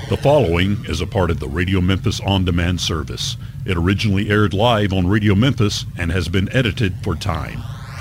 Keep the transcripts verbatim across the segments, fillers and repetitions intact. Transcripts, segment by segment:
The following is a part of the Radio Memphis On Demand service. It originally aired live on Radio Memphis and has been edited for time.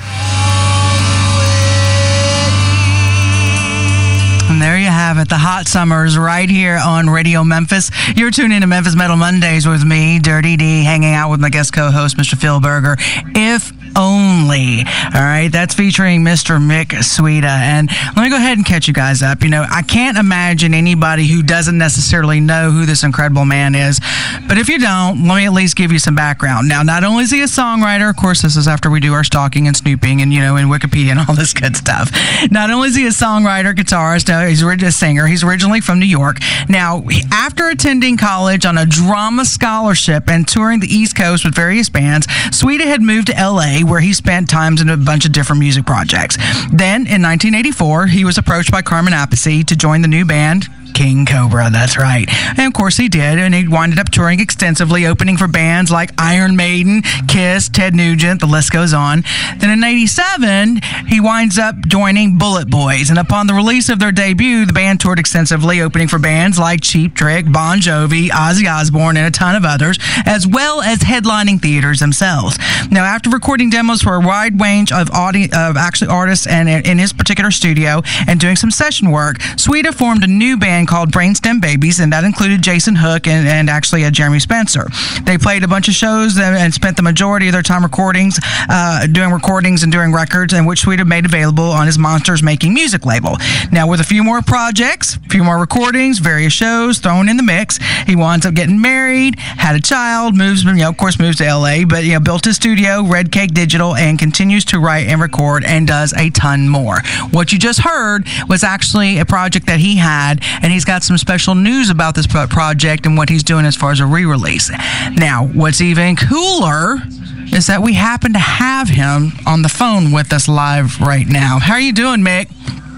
And there you have it, the hot summers right here on Radio Memphis. You're tuned in to Memphis Metal Mondays with me, Dirty D, hanging out with my guest co-host, Mister Phil Berger. If only. All right, that's featuring Mister Mick Sueda. And let me go ahead and catch you guys up. You know, I can't imagine anybody who doesn't necessarily know who this incredible man is. But if you don't, let me at least give you some background. Now, not only is he a songwriter, of course, this is after we do our stalking and snooping and, you know, in Wikipedia and all this good stuff. Not only is he a songwriter, guitarist, uh, he's a singer. He's originally from New York. Now, after attending college on a drama scholarship and touring the East Coast with various bands, Sueda had moved to L A, where he spent times in a bunch of different music projects. Then, in nineteen eighty-four, he was approached by Carmen Appice to join the new band, King Cobra. That's right. And of course he did, and he winded up touring extensively, opening for bands like Iron Maiden, Kiss, Ted Nugent, the list goes on. Then in eighty-seven, he winds up joining Bullet Boys, and upon the release of their debut, the band toured extensively, opening for bands like Cheap Trick, Bon Jovi, Ozzy Osbourne, and a ton of others, as well as headlining theaters themselves. Now, after recording demos for a wide range of, audi- of actually artists and in his particular studio and doing some session work, Sueda formed a new band called Brainstem Babies, and that included Jason Hook and, and actually uh, Jeremy Spencer. They played a bunch of shows and, and spent the majority of their time recordings, uh, doing recordings and doing records, and which Sueda made available on his Monsters Making Music label. Now, with a few more projects, a few more recordings, various shows thrown in the mix, he winds up getting married, had a child, moves, you know, of course, moves to L A, but you know, built his studio, Red Cake Digital, and continues to write and record and does a ton more. What you just heard was actually a project that he had, and he's got some special news about this project and what he's doing as far as a re-release. Now, what's even cooler is that we happen to have him on the phone with us live right now. How are you doing, Mick?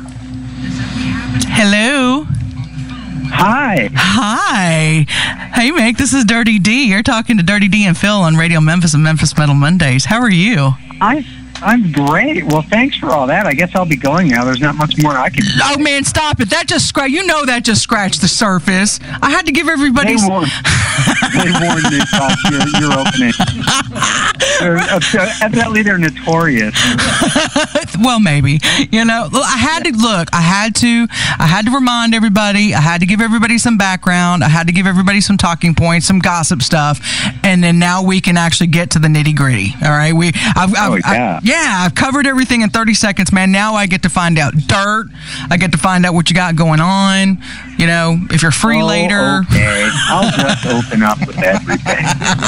Hello. Hi. Hi. Hey, Mick, this is Dirty D. You're talking to Dirty D and Phil on Radio Memphis and Memphis Metal Mondays. How are you? I, I'm great. Well, thanks for all that. I guess I'll be going now. There's not much more I can do. Oh, man, stop it. That just scratched. You know that just scratched the surface. I had to give everybody... They warned, they warned me about your, your opening. They're, uh, evidently, they're notorious. Well, maybe. You know, I had to, look, I had to, I had to remind everybody, I had to give everybody some background, I had to give everybody some talking points, some gossip stuff, and then now we can actually get to the nitty gritty. All right? We, I've, I've, oh, yeah. I, yeah, I've covered everything in thirty seconds, man. Now I get to find out dirt. I get to find out what you got going on. You know, if you're free oh, later. Okay. I'll just open up with everything.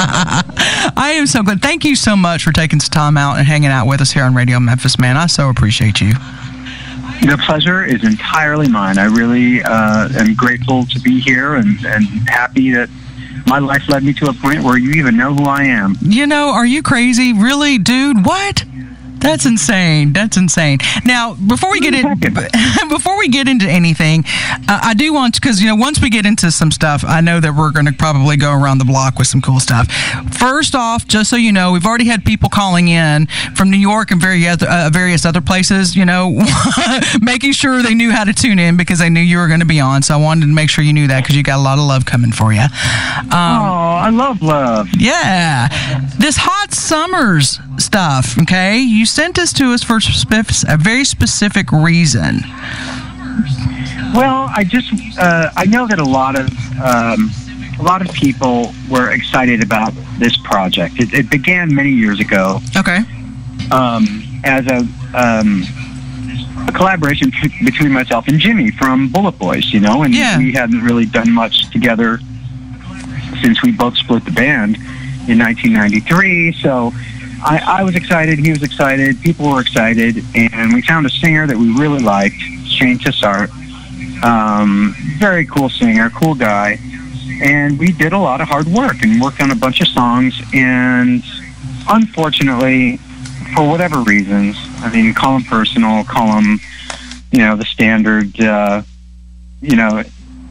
I am so glad. Thank you so much for taking some time out and hanging out with us here on Radio Memphis, man. I so appreciate you. The pleasure is entirely mine. I really uh, am grateful to be here and, and happy that my life led me to a point where you even know who I am. You know, are you crazy? Really, dude? What? That's insane. That's insane. Now, before we get in, before we get into anything, uh, I do want to, because you know, once we get into some stuff, I know that we're going to probably go around the block with some cool stuff. First off, just so you know, we've already had people calling in from New York and various other, uh, various other places. You know, making sure they knew how to tune in because they knew you were going to be on. So I wanted to make sure you knew that because you got a lot of love coming for you. Um, oh, I love love. Yeah, this hot summers stuff. Okay, you sent this to us for a very specific reason. Well, I just uh, I know that a lot of um, a lot of people were excited about this project. It, it began many years ago. Okay. Um, as a um, a collaboration t- between myself and Jimmy from Bullet Boys, you know, and yeah. we hadn't really done much together since we both split the band in nineteen ninety-three. So. I, I was excited, he was excited, people were excited, and we found a singer that we really liked, Shane Tessart. Um, very cool singer, cool guy. And we did a lot of hard work and worked on a bunch of songs, and unfortunately, for whatever reasons, I mean, call them personal, call them, you know, the standard, uh, you know,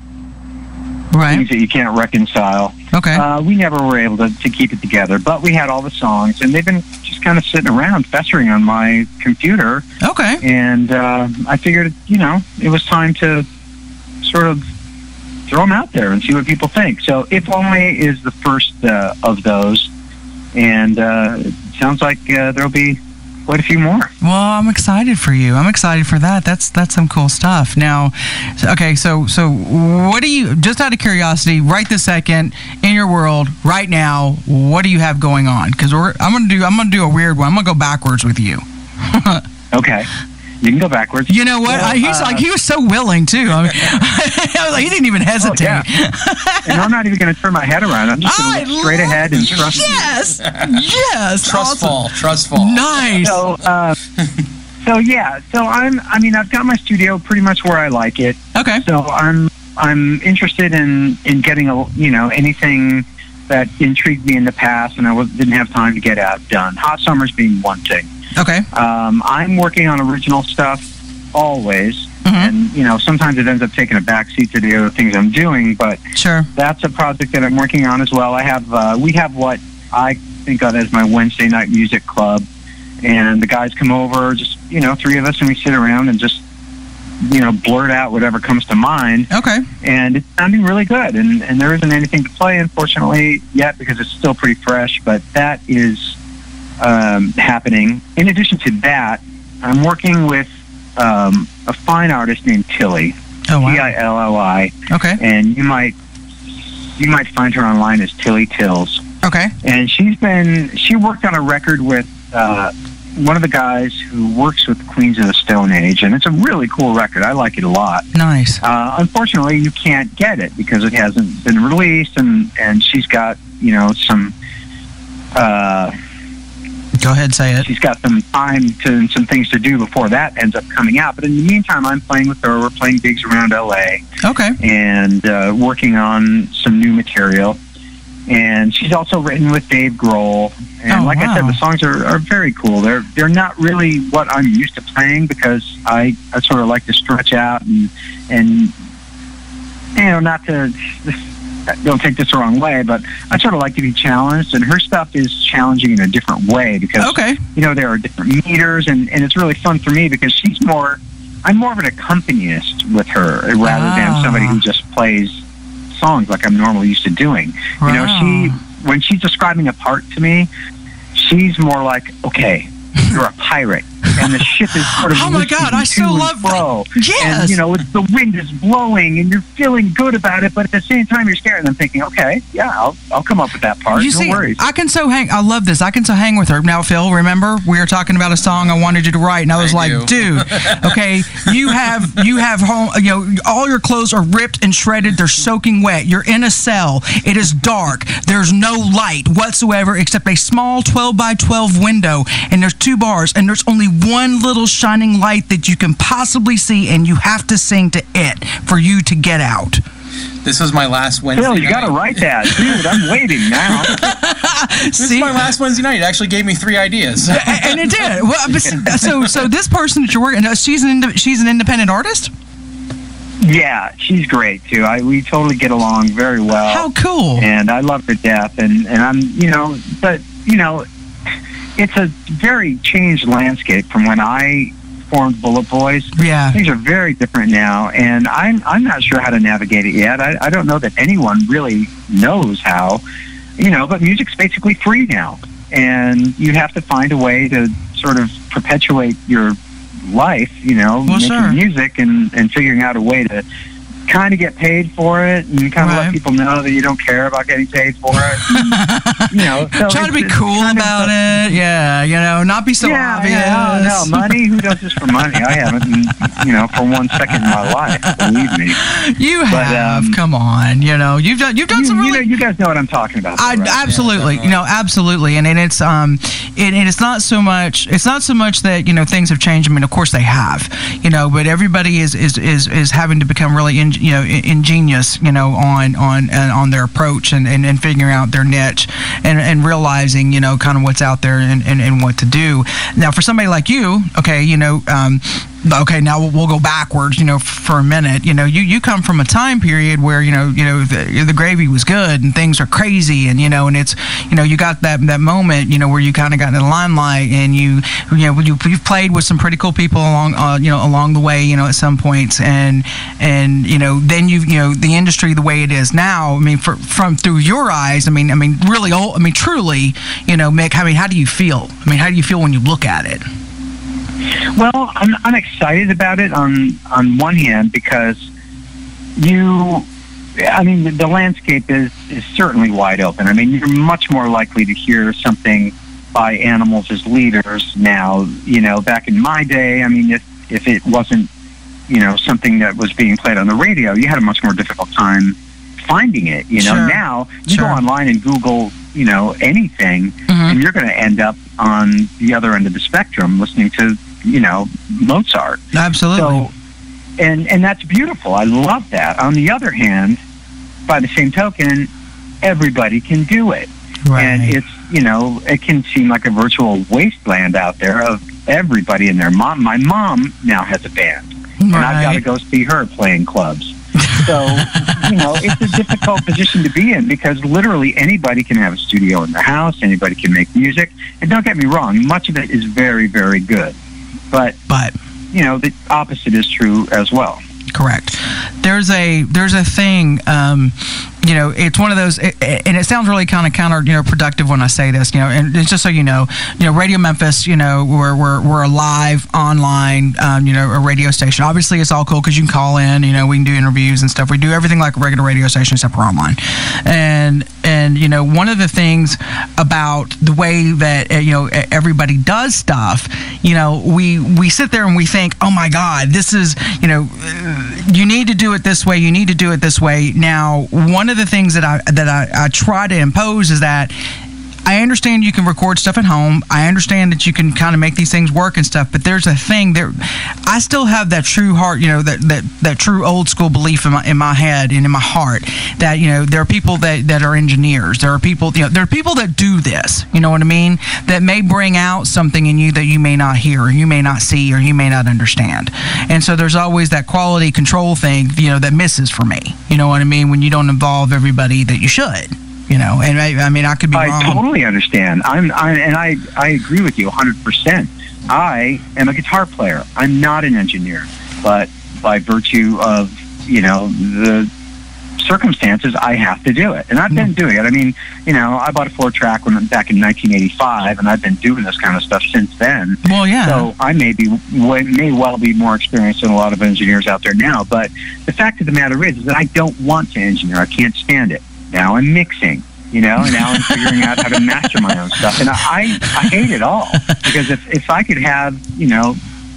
right. things that you can't reconcile. Okay. Uh, we never were able to, to keep it together, but we had all the songs, and they've been just kind of sitting around, festering on my computer. Okay. And uh, I figured, you know, it was time to sort of throw them out there and see what people think. So If Only is the first uh, of those, and uh, it sounds like uh, there'll be quite a few more. Well, I'm excited for you. I'm excited for that. That's that's some cool stuff. Now, okay, so so what do you, just out of curiosity, right this second in your world right now, what do you have going on? Because we're I'm gonna do I'm gonna do a weird one. I'm gonna go backwards with you. Okay. You can go backwards. You know what? Well, I, he's uh, like, he was so willing, too. I mean, I was like, he didn't even hesitate. Oh, yeah. And I'm not even going to turn my head around. I'm just going to look straight ahead and trust. Yes. Yes. Trust Awesome. fall. Trust fall. Nice. So, uh, so yeah. So I'm. I mean, I've got my studio pretty much where I like it. Okay. So I'm. I'm interested in in getting a you know anything that intrigued me in the past, and I was, didn't have time to get out done. Hot Summers being one thing. Okay. Um, I'm working on original stuff always, Mm-hmm. and you know sometimes it ends up taking a backseat to the other things I'm doing. But Sure. that's a project that I'm working on as well. I have uh, we have what I think of as my Wednesday night music club, and the guys come over, just you know three of us, and we sit around and just you know blurt out whatever comes to mind. Okay. And it's sounding really good, and and there isn't anything to play unfortunately yet because it's still pretty fresh. But that is um, happening. In addition to that, I'm working with um, a fine artist named Tilly. Oh, wow. T I L L I. Okay. And you might you might find her online as Tilly Tills. Okay. And she's been she worked on a record with uh, one of the guys who works with Queens of the Stone Age, and it's a really cool record. I like it a lot. Nice. Uh, unfortunately, you can't get it because it hasn't been released, and, and she's got you know some. Uh, Go ahead, say it. She's got some time to and some things to do before that ends up coming out. But in the meantime, I'm playing with her. We're playing gigs around L A Okay. and uh, working on some new material. And she's also written with Dave Grohl. And Oh, like I said, wow. the songs are, are very cool. They're they're not really what I'm used to playing because I, I sort of like to stretch out and and you know not to. Don't take this the wrong way, but I sort of like to be challenged, and her stuff is challenging in a different way because, Okay. you know, there are different meters, and, and it's really fun for me because she's more, I'm more of an accompanist with her rather Ah. than somebody who just plays songs like I'm normally used to doing. You know, Wow. she, when she's describing a part to me, she's more like, okay, you're a pirate, and the ship is sort of Oh my God, I so to and love fro. Yes. And, you know, it's, the wind is blowing, and you're feeling good about it, but at the same time, you're scared. And I'm thinking, okay, yeah, I'll, I'll come up with that part. You no see, worries. I can so hang. I love this. I can so hang with her. Now, Phil, remember we were talking about a song I wanted you to write, and I was I like, do. dude, okay, you have you have home. You know, all your clothes are ripped and shredded. They're soaking wet. You're in a cell. It is dark. There's no light whatsoever except a small twelve by twelve window, and there's two bars, and there's only one little shining light that you can possibly see, and you have to sing to it for you to get out. This was my last Wednesday Phil, you night. got to write that. Dude, I'm waiting now. This See? is my last Wednesday night. It actually gave me three ideas. And it did. Well, but so so this person that you're working, she's an inde- she's an independent artist. Yeah, she's great, too. I We totally get along very well. How cool! And I love her to death. And, and I'm, you know, but, you know, it's a very changed landscape from when I formed Bullet Boys. Yeah. Things are very different now, and I'm I'm not sure how to navigate it yet. I, I don't know that anyone really knows how, you know, but music's basically free now, and you have to find a way to sort of perpetuate your life, you know, Well, making sure. music and, and figuring out a way to kind of get paid for it and kind of Right. let people know that you don't care about getting paid for it. And, you know, so Try to it's- be it's cool kind of about a- it. Yeah, you know, not be so yeah, obvious. yeah, no, no, money. Who does this for money? I haven't, you know, for one second in my life. Believe me. You But, have. um, Come on, you know, you've done you've done You, some you really. know, you guys know what I'm talking about. I, though, right? absolutely, Yeah, you know, absolutely, and, and it's um, it, and it's not so much, it's not so much that you know things have changed. I mean, of course they have, you know, but everybody is is is, is having to become really, in, you know, ingenious, you know, on on and on their approach and, and, and figuring out their niche and, and realizing, you know, kind of what's out there and, and, and what to do. Now, for somebody like you, okay, you know, um, okay, now we'll, we'll go backwards, you know, for a minute. You know, you, you come from a time period where, you know, you know, the, the gravy was good and things are crazy, and, you know, and it's, you know, you got that, that moment, you know, where you kind of got in the limelight, and you, you know, you, you've played with some pretty cool people along, uh, you know, along the way, you know, at some points, and, and, you know, then you, you know, the industry the way it is now, I mean, for, from through your eyes, I mean, I mean, really, old, I mean, truly, you know, Mick, I mean, how do you feel? I mean, how do you feel when you look at it? Well, I'm, I'm excited about it on on one hand because you, I mean, the, the landscape is, is certainly wide open. I mean, you're much more likely to hear something by animals as leaders now. You know, back in my day, I mean, if, if it wasn't, you know, something that was being played on the radio, you had a much more difficult time finding it. You know, Sure. now you Sure. go online and Google, you know, anything, Mm-hmm. and you're going to end up on the other end of the spectrum listening to, you know, Mozart. Absolutely. So, and and that's beautiful. I love that. On the other hand, by the same token, everybody can do it. Right. And it's, you know, it can seem like a virtual wasteland out there of everybody in their mom. My mom now has a band, and I've got to Right. go see her playing clubs. So, you know, it's a difficult position to be in because literally anybody can have a studio in their house, anybody can make music. And don't get me wrong, much of it is very, very good. But, But you know, the opposite is true as well. correct. There's a there's a thing. Um, you know, it's one of those, it, it- and it sounds really kind of counter, you know, productive when I say this. You know, and it's just so you know, you know, Radio Memphis. You know, we're we're we're a live online, um, you know, a radio station. Obviously, it's all cool because you can call in. You know, we can do interviews and stuff. We do everything like a regular radio station except we're online. And and you know, one of the things about the way that uh, you know e- everybody does stuff, you know, we we sit there and we think, oh my God, this is, you know, uh, you need to do it this way. You need to do it this way. Now, one of the things that I that I, I try to impose is that I understand you can record stuff at home. I understand that you can kind of make these things work and stuff, but there's a thing there. I still have that true heart, you know, that, that, that true old school belief in my in my head and in my heart that, you know, there are people that, that are engineers. There are people, you know, there are people that do this, you know what I mean, that may bring out something in you that you may not hear or you may not see or you may not understand. And so there's always that quality control thing, you know, that misses for me. You know what I mean? When you don't involve everybody that you should. You know, and I, I mean, I could be I wrong. totally understand. I'm, I, and I, I agree with you one hundred percent. I am a guitar player. I'm not an engineer, but by virtue of, you know, the circumstances, I have to do it. And I've been doing it. I mean, you know, I bought a four track when back in nineteen eighty-five, and I've been doing this kind of stuff since then. Well, yeah. So I may be, may well be more experienced than a lot of engineers out there now. But the fact of the matter is, is that I don't want to engineer. I can't stand it. Now I'm mixing, you know, and now I'm figuring out how to master my own stuff. And I, I hate it all because if, if I could have, you know,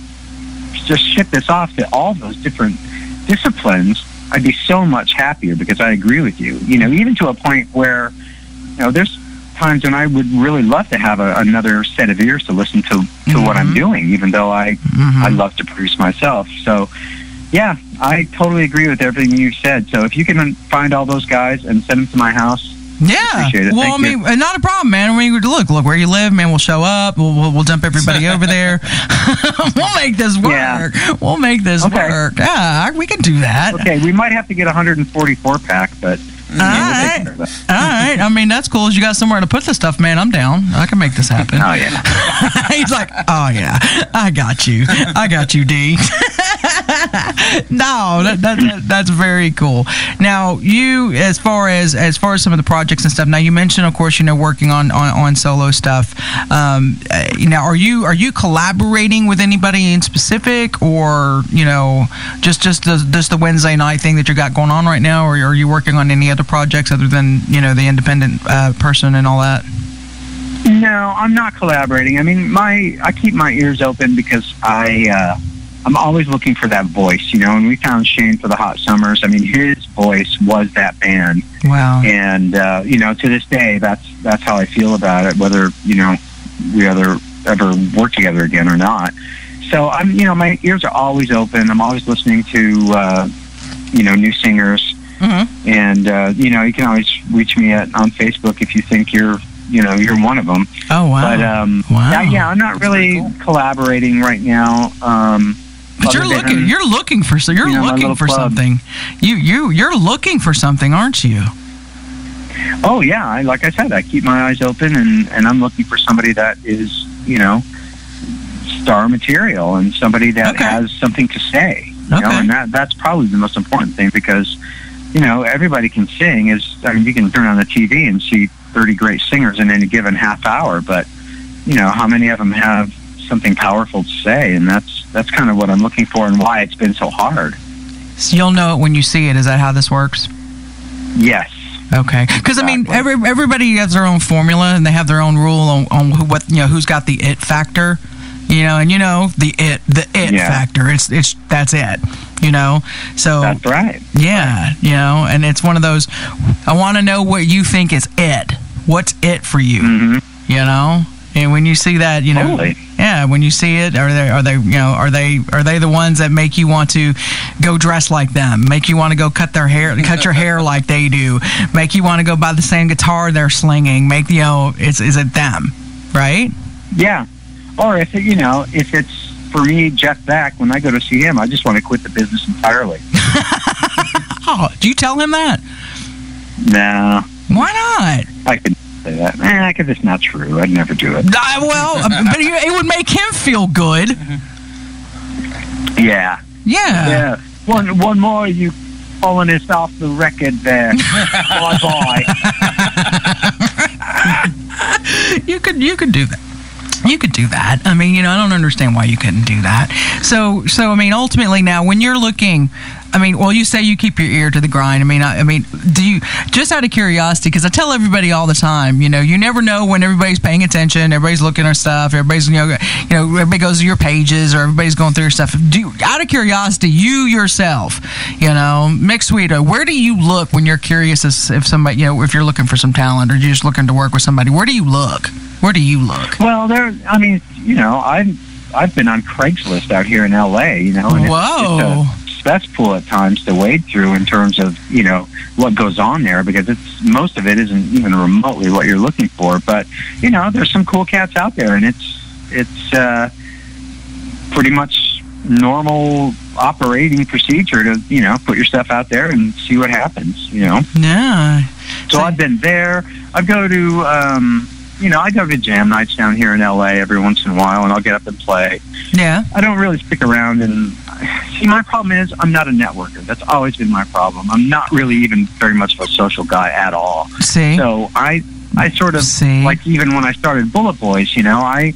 just ship this off to all those different disciplines, I'd be so much happier because I agree with you, you know, even to a point where, you know, there's times when I would really love to have a, another set of ears to listen to, to Mm-hmm. what I'm doing, even though I, Mhm. I love to produce myself. So, yeah, I totally agree with everything you said. So if you can find all those guys and send them to my house, Yeah. appreciate it. Well, Thank I mean, uh, not a problem, man. I mean, look, look where you live, man. We'll show up. We'll we'll, we'll dump everybody over there. We'll make this work. Yeah. We'll make this Okay. work. Yeah, we can do that. okay, we might have to get a one forty-four pack, but All right. we'll take care of that. All right. I mean, that's cool. As you got somewhere to put this stuff, man, I'm down. I can make this happen. Oh, yeah. He's like, oh, yeah, I got you. I got you, D. No, that, that, that, that's very cool. Now, you, as far as as far as some of the projects and stuff. Now, you mentioned, of course, you know, working on on, on solo stuff. Um, uh, now, are you are you collaborating with anybody in specific, or you know, just just the, just the Wednesday night thing that you got going on right now, or are you working on any other projects other than you know the independent uh, person and all that? No, I'm not collaborating. I mean, my I keep my ears open because I uh, I'm always looking for that voice, you know. And we found Shane for the Hot Summers. I mean, his voice was that band, Wow. and uh, you know, to this day, that's that's how I feel about it. Whether you know we ever ever work together again or not. So I'm, you know, my ears are always open. I'm always listening to uh, you know new singers, Mm-hmm. and uh, you know, you can always reach me at on Facebook if you think you're. You know, you're one of them. Oh wow! But um, Wow. yeah, yeah, I'm not really collaborating right now. Um, But other you're than, looking. You're looking for. So you're you know, my looking little for club. something. You you you're looking for something, aren't you? Oh yeah, I, like I said, I keep my eyes open, and, and I'm looking for somebody that is, you know, star material and somebody that Okay. has something to say. You Okay. know, and that that's probably the most important thing, because, you know, everybody can sing. Is I mean, you can turn on the T V and see thirty great singers in any given half hour, but you know, how many of them have something powerful to say? And that's that's kind of what I'm looking for, and why it's been so hard. So you'll know it when you see it. Is that how this works? Yes. Okay, because I mean, Exactly. every everybody has their own formula, and they have their own rule on, on who, what you know who's got the it factor, you know, and you know the it the it Yeah. factor. It's it's that's it, you know. So That's right. yeah, you know, and it's one of those. I want to know what you think is it. What's it for you? hmm You know, and when you see that, you know, Totally. yeah, when you see it, are they are they you know are they are they the ones that make you want to go dress like them, make you want to go cut their hair, cut your hair like they do, make you want to go buy the same guitar they're slinging, make you know, it's is it them, right? Yeah. Or if it, you know, if it's for me, Jeff Beck, when I go to see him, I just want to quit the business entirely. Oh, do you tell him that? No, Why not? I could say that. Eh, because it's not true. I'd never do it. Uh, well, uh, but you- it would make him feel good. Yeah. Yeah. Yeah. One one more, you pulling us off the record there. Bye bye. You could you could do that. You could do that. I mean, you know, I don't understand why you couldn't do that. So, so I mean, ultimately, now when you're looking, I mean, well, you say you keep your ear to the grind. I mean, I, I mean, do you just out of curiosity? Because I tell everybody all the time, you know, you never know when everybody's paying attention, everybody's looking at stuff, everybody's you know, you know, everybody goes to your pages or everybody's going through your stuff. Do you, out of curiosity, you yourself, you know, Mick Sweeto, where do you look when you're curious as if somebody, you know, if you're looking for some talent or you're just looking to work with somebody? Where do you look? Where do you look? Well, there. I mean, you know, I've I've been on Craigslist out here in L A. You know, and Whoa. It's, it's a cesspool at times to wade through in terms of you know what goes on there, because it's most of it isn't even remotely what you're looking for. But you know, there's some cool cats out there, and it's it's uh, pretty much normal operating procedure to you know put your stuff out there and see what happens. You know. Yeah. So I've been there. I go to, um, you know, I go to jam nights down here in L A every once in a while, and I'll get up and play. Yeah. I don't really stick around and see. My problem is I'm not a networker. That's always been my problem. I'm not really even very much of a social guy at all. See? So I, I sort of See? like even when I started Bullet Boys, you know, I,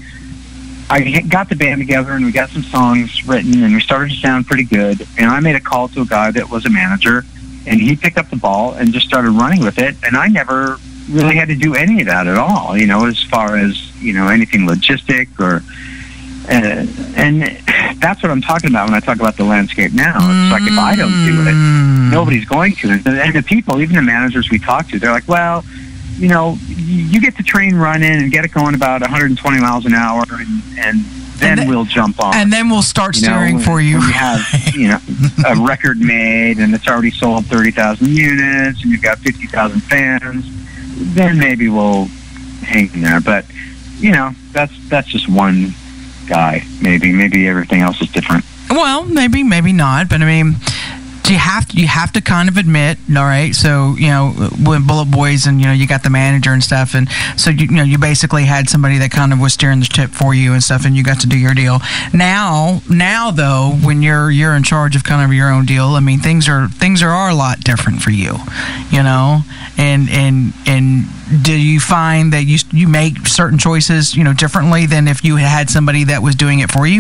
I got the band together and we got some songs written and we started to sound pretty good. And I made a call to a guy that was a manager, and he picked up the ball and just started running with it. And I never really had to do any of that at all, you know, as far as, you know, anything logistic or, uh, and that's what I'm talking about when I talk about the landscape now. It's like if I don't do it, Mm. nobody's going to. And the people, even the managers we talk to, they're like, well, you know, you get the train running and get it going about one hundred twenty miles an hour, and, and then And then- we'll jump on. And then we'll start You know, steering for you. when you have, you know, a record made and it's already sold thirty thousand units and you've got fifty thousand fans, then maybe we'll hang in there. But, you know, that's that's just one guy, maybe. Maybe everything else is different. Well, maybe, maybe not. But I mean, do you have to? You have to kind of admit, all right. So you know, when Bullet Boys and you know you got the manager and stuff, and so you, you know you basically had somebody that kind of was steering the ship for you and stuff, and you got to do your deal. Now, now though, when you're you're in charge of kind of your own deal, I mean things are things are, are a lot different for you, you know. And and and do you find that you you make certain choices, you know, differently than if you had somebody that was doing it for you?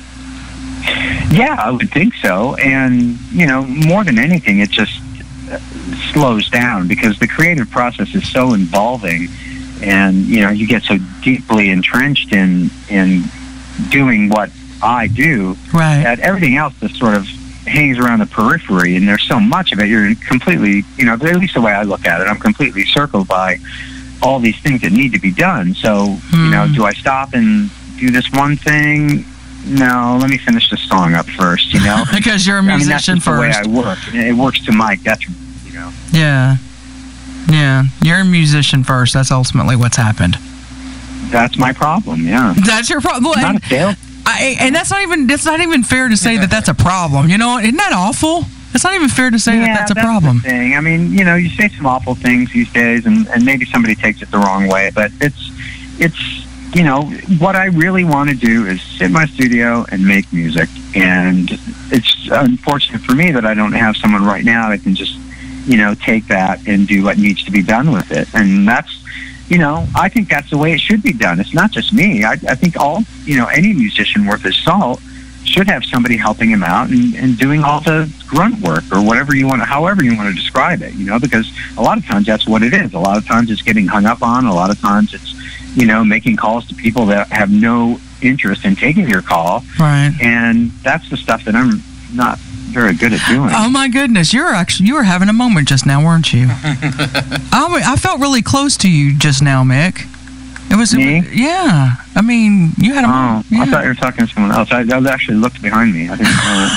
Yeah, I would think so. And, you know, more than anything, it just uh, slows down because the creative process is so involving, and, you know, you get so deeply entrenched in in doing what I do Right. that everything else just sort of hangs around the periphery, and there's so much of it. You're completely, you know, at least the way I look at it, I'm completely circled by all these things that need to be done. So, you know, Hmm. do I stop and do this one thing? No, let me finish the song up first, you know? Because you're a I mean, that's musician just the way first. I work. It works to my detriment, you know? Yeah. Yeah. You're a musician first. That's ultimately what's happened. That's my problem, yeah. That's your problem. I'm not a sales, I, and that's not even that's not even fair to say that that's a problem. You know, isn't that awful? It's not even fair to say yeah, that that's a that's problem. The thing. I mean, you know, you say some awful things these days, and, and maybe somebody takes it the wrong way. But it's it's you know what I really want to do is sit in my studio and make music. And it's unfortunate for me that I don't have someone right now that can just you know take that and do what needs to be done with it. And that's you know I think that's the way it should be done. It's not just me. I, I think all you know any musician worth his salt should have somebody helping him out and, and doing all the grunt work or whatever you want to, however you want to describe it, you know, because a lot of times that's what it is. A lot of times it's getting hung up on. A lot of times it's, you know, making calls to people that have no interest in taking your call. Right. And that's the stuff that I'm not very good at doing. Oh my goodness, you're actually you were having a moment just now, weren't you? I, I felt really close to you just now, Mick. It was, Me? yeah. I mean, you had a. Oh, yeah. I thought you were talking to someone else. I, I actually looked behind me. I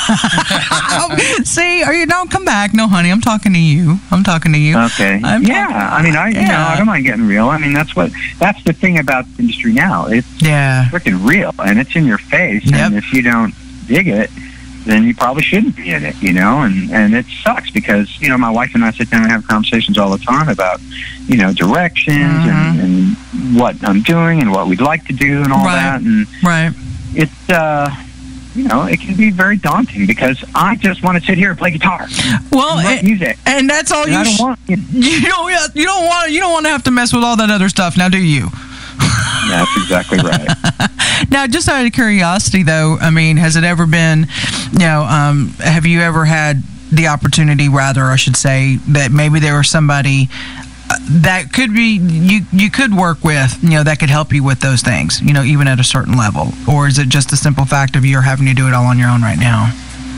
didn't know. See, are you? Don't come back. No, honey, I'm talking to you. I'm talking to you. Okay. I'm yeah, talking, I mean, I you yeah. know, I don't mind getting real. I mean, that's what that's the thing about the industry now. It's Yeah. freaking real, and it's in your face. Yep. And if you don't dig it, then you probably shouldn't be in it, you know. And and it sucks because you know my wife and I sit down and have conversations all the time about you know directions Mhm. and, and what I'm doing and what we'd like to do and all Right. that. And Right. it's uh, you know it can be very daunting because I just want to sit here and play guitar, Well, and write and, music. and that's all And you. I don't sh- want. You know, you don't. You don't want. You don't want to have to mess with all that other stuff. Now, do you? that's exactly right. Now, just out of curiosity, though, I mean, has it ever been, you know, um, have you ever had the opportunity, rather, I should say, that maybe there was somebody uh, that could be, you, you could work with, you know, that could help you with those things, you know, even at a certain level? Or is it just the simple fact of you're having to do it all on your own right now?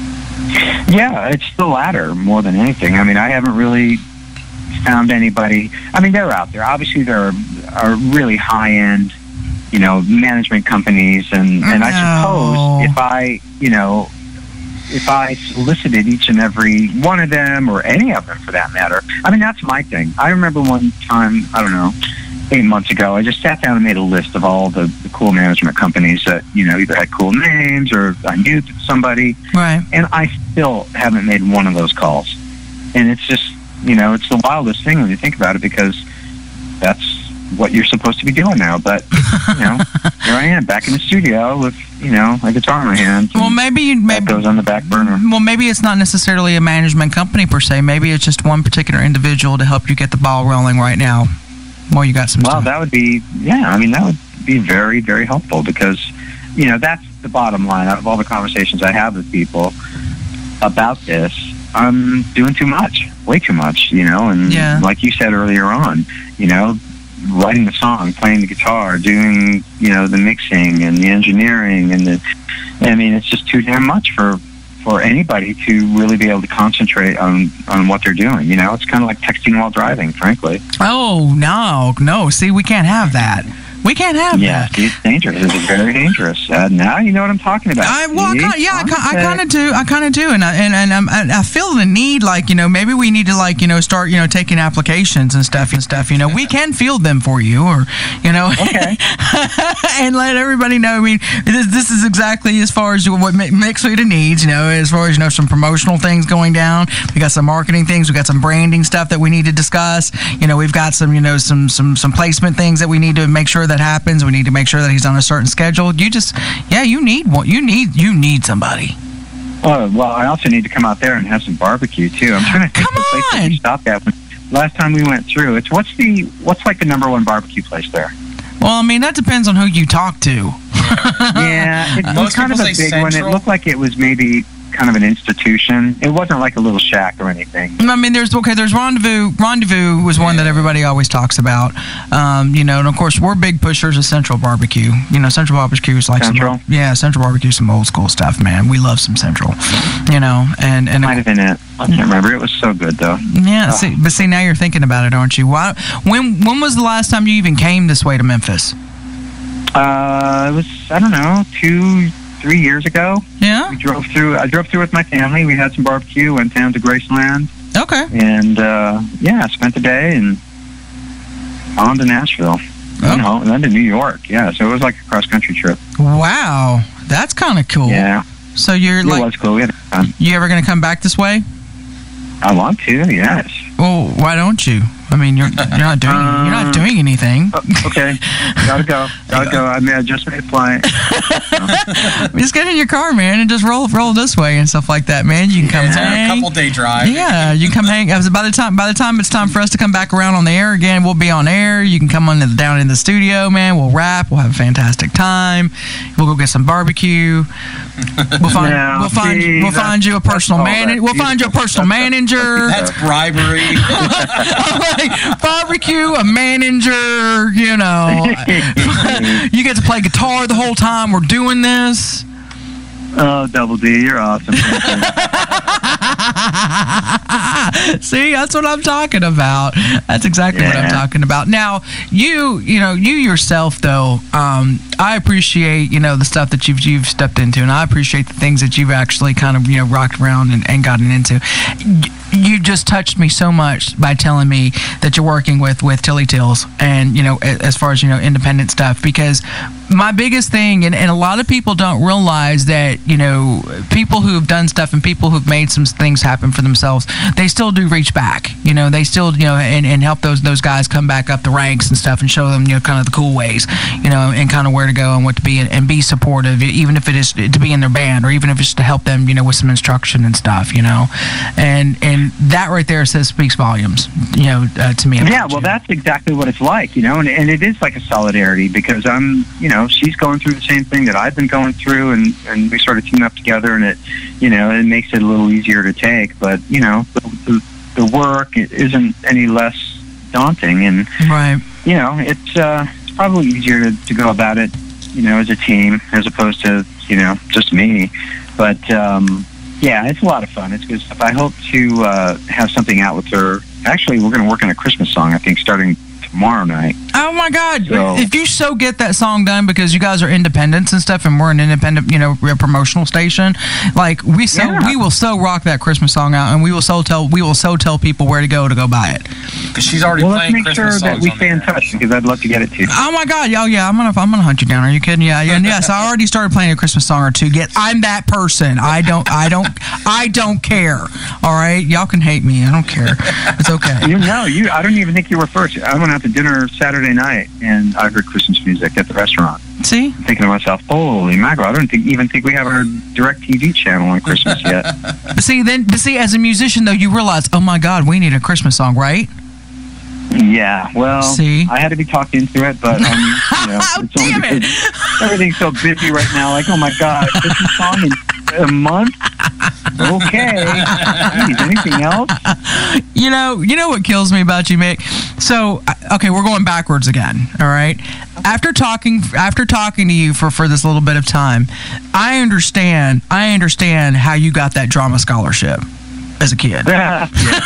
Yeah, it's the latter more than anything. I mean, I haven't really found anybody. I mean, they're out there. Obviously, there are, are really high-end, you know, management companies, and, and I No. suppose if I, you know, if I solicited each and every one of them, or any of them for that matter, I mean, that's my thing. I remember one time, I don't know, eight months ago, I just sat down and made a list of all the, the cool management companies that, you know, either had cool names or I knew somebody. Right. And I still haven't made one of those calls. And it's just, you know, it's the wildest thing when you think about it, because that's what you're supposed to be doing now. But, you know, here I am back in the studio with, you know, a guitar in my hand. Well, maybe you that maybe goes on the back burner. Well, maybe it's not necessarily a management company per se. Maybe it's just one particular individual to help you get the ball rolling right now while you got some Well, time. that would be, yeah, I mean, that would be very, very helpful, because, you know, that's the bottom line. Out of all the conversations I have with people about this, I'm doing too much, way too much, you know, and Yeah. like you said earlier on, you know, writing the song, playing the guitar, doing, you know, the mixing and the engineering, and the, I mean, it's just too damn much for, for anybody to really be able to concentrate on, on what they're doing. You know, it's kind of like texting while driving, frankly. Oh, no, no. See, we can't have that. We can't have Yeah, that. see, it's dangerous. It's very dangerous. Uh, now you know what I'm talking about. I, well, I see? kinda, yeah, I, ki- I Okay. kind of do. I kind of do, and I, and and um, I, I feel the need, like, you know, maybe we need to, like, you know, start, you know, taking applications and stuff and stuff. You know, we can field them for you, or, you know, Okay. and let everybody know. I mean, this, this is exactly as far as what Mi- Mix Leader needs. You know, as far as, you know, some promotional things going down. We got some marketing things. We got some branding stuff that we need to discuss. You know, we've got some, you know, some some some placement things that we need to make sure that happens. We need to make sure that he's on a certain schedule. You just, yeah, you need one. You need you need somebody. Oh, well, I also need to come out there and have some barbecue too. I'm trying to think Come of the place that on. we stopped at. Last time we went through, it's what's the what's like the number one barbecue place there? Well, I mean, that depends on who you talk to. Yeah, it was Most kind of people a say big one. It Central. looked like it was maybe kind of an institution. It wasn't like a little shack or anything. I mean, there's okay. There's Rendezvous. Rendezvous was one that everybody always talks about. Um, you know, and of course, we're big pushers of Central Barbecue. You know, Central Barbecue is like Central? some, yeah, Central Barbecue, some old school stuff, man. We love some Central. You know, and and Might have been it. I can't remember. It was so good though. yeah. See, but see, now you're thinking about it, aren't you? Why? When when was the last time you even came this way to Memphis? Uh, it was I don't know two. Three years ago, Yeah. we drove through. I drove through with my family. We had some barbecue. Went down to Graceland, Okay. and uh, yeah, spent the day and on to Nashville. Oh. You know, and then to New York. Yeah, so it was like a cross country trip. Wow. That's kind of cool. Yeah, So you're it like, was cool. We had fun. you ever going to come back this way? I want to, yes. Well, why don't you? I mean, you're you're not doing you're not doing anything. Uh, okay, gotta go, gotta go. I mean, I just made a flight. Just get in your car, man, and just roll roll this way and stuff like that, man. You can come It's a hang. couple day drive. Yeah, you can come hang. By the time by the time it's time for us to come back around on the air again, we'll be on air. You can come on to the, down in the studio, man. We'll rap. We'll have a fantastic time. We'll go get some barbecue. We'll find Now, we'll find see, we'll find you a that's- personal that's all man. that We'll find you a beautiful- personal that's- manager. That's bribery. Like, barbecue, a manager, you know. You get to play guitar the whole time we're doing this. Oh, Double D, you're awesome. See, that's what I'm talking about. That's exactly what I'm Yeah. talking about. Now, you, you know, you yourself, though, um, I appreciate, you know, the stuff that you've you've stepped into, and I appreciate the things that you've actually kind of, you know, rocked around and, and gotten into. You just touched me so much by telling me that you're working with with Tilly Tills, and you know, as far as you know, independent stuff. Because my biggest thing, and, and a lot of people don't realize that, you know, people who have done stuff and people who've made some things happen for themselves, they still do reach back. You know, they still, you know, and, and help those those guys come back up the ranks and stuff, and show them, you know, kind of the cool ways, you know, and kind of where to go and what to be, and, and be supportive, even if it is to be in their band, or even if it's to help them, you know, with some instruction and stuff, you know, and and that right there says speaks volumes, you know, uh, to me. Yeah, well, that's exactly what it's like, you know, and, and it is like a solidarity, because I'm, you know, she's going through the same thing that I've been going through, and, and we sort of team up together, and it, you know, it makes it a little easier to take, but, you know, the, the, the work isn't any less daunting, and, Right. you know, it's, uh, it's probably easier to, to go about it, you know, as a team, as opposed to, you know, just me, but, um, yeah, it's a lot of fun. It's good stuff. I hope to uh, have something out with her. Actually, we're going to work on a Christmas song, I think, starting tomorrow night. Oh my God! So- If you so get that song done, because you guys are independents and stuff, and we're an independent, you know, a promotional station, like we so Yeah. we will so rock that Christmas song out, and we will so tell we will so tell people where to go to go buy it. Because she's already Well, let's playing make sure Christmas that songs we on stay in the air. touch, because I'd love to get it to you. Oh my God! Oh yeah, I'm gonna I'm gonna hunt you down. Are you kidding? Yeah, yeah. And yes, I already started playing a Christmas song or two. Get I'm that person. I don't I don't I don't care. All right, y'all can hate me. I don't care. It's okay. You know, you. I don't even think you were first. I went out to dinner Saturday night, and I heard Christmas music at the restaurant. See? I'm thinking to myself, holy mackerel, I don't think, even think we have our direct T V channel on Christmas yet. But see, then, but see, as a musician though, you realize, oh my God, we need a Christmas song, right? Yeah, well, See? I had to be talked into it, but, um, you know, it's only Damn it. because everything's so busy right now. Like, oh my God, Christmas song in a month? Okay. Jeez, anything else? You know, you know what kills me about you, Mick? So, uh, okay, we're going backwards again, all right? After talking after talking to you for, for this little bit of time, I understand, I understand how you got that drama scholarship as a kid. Yeah.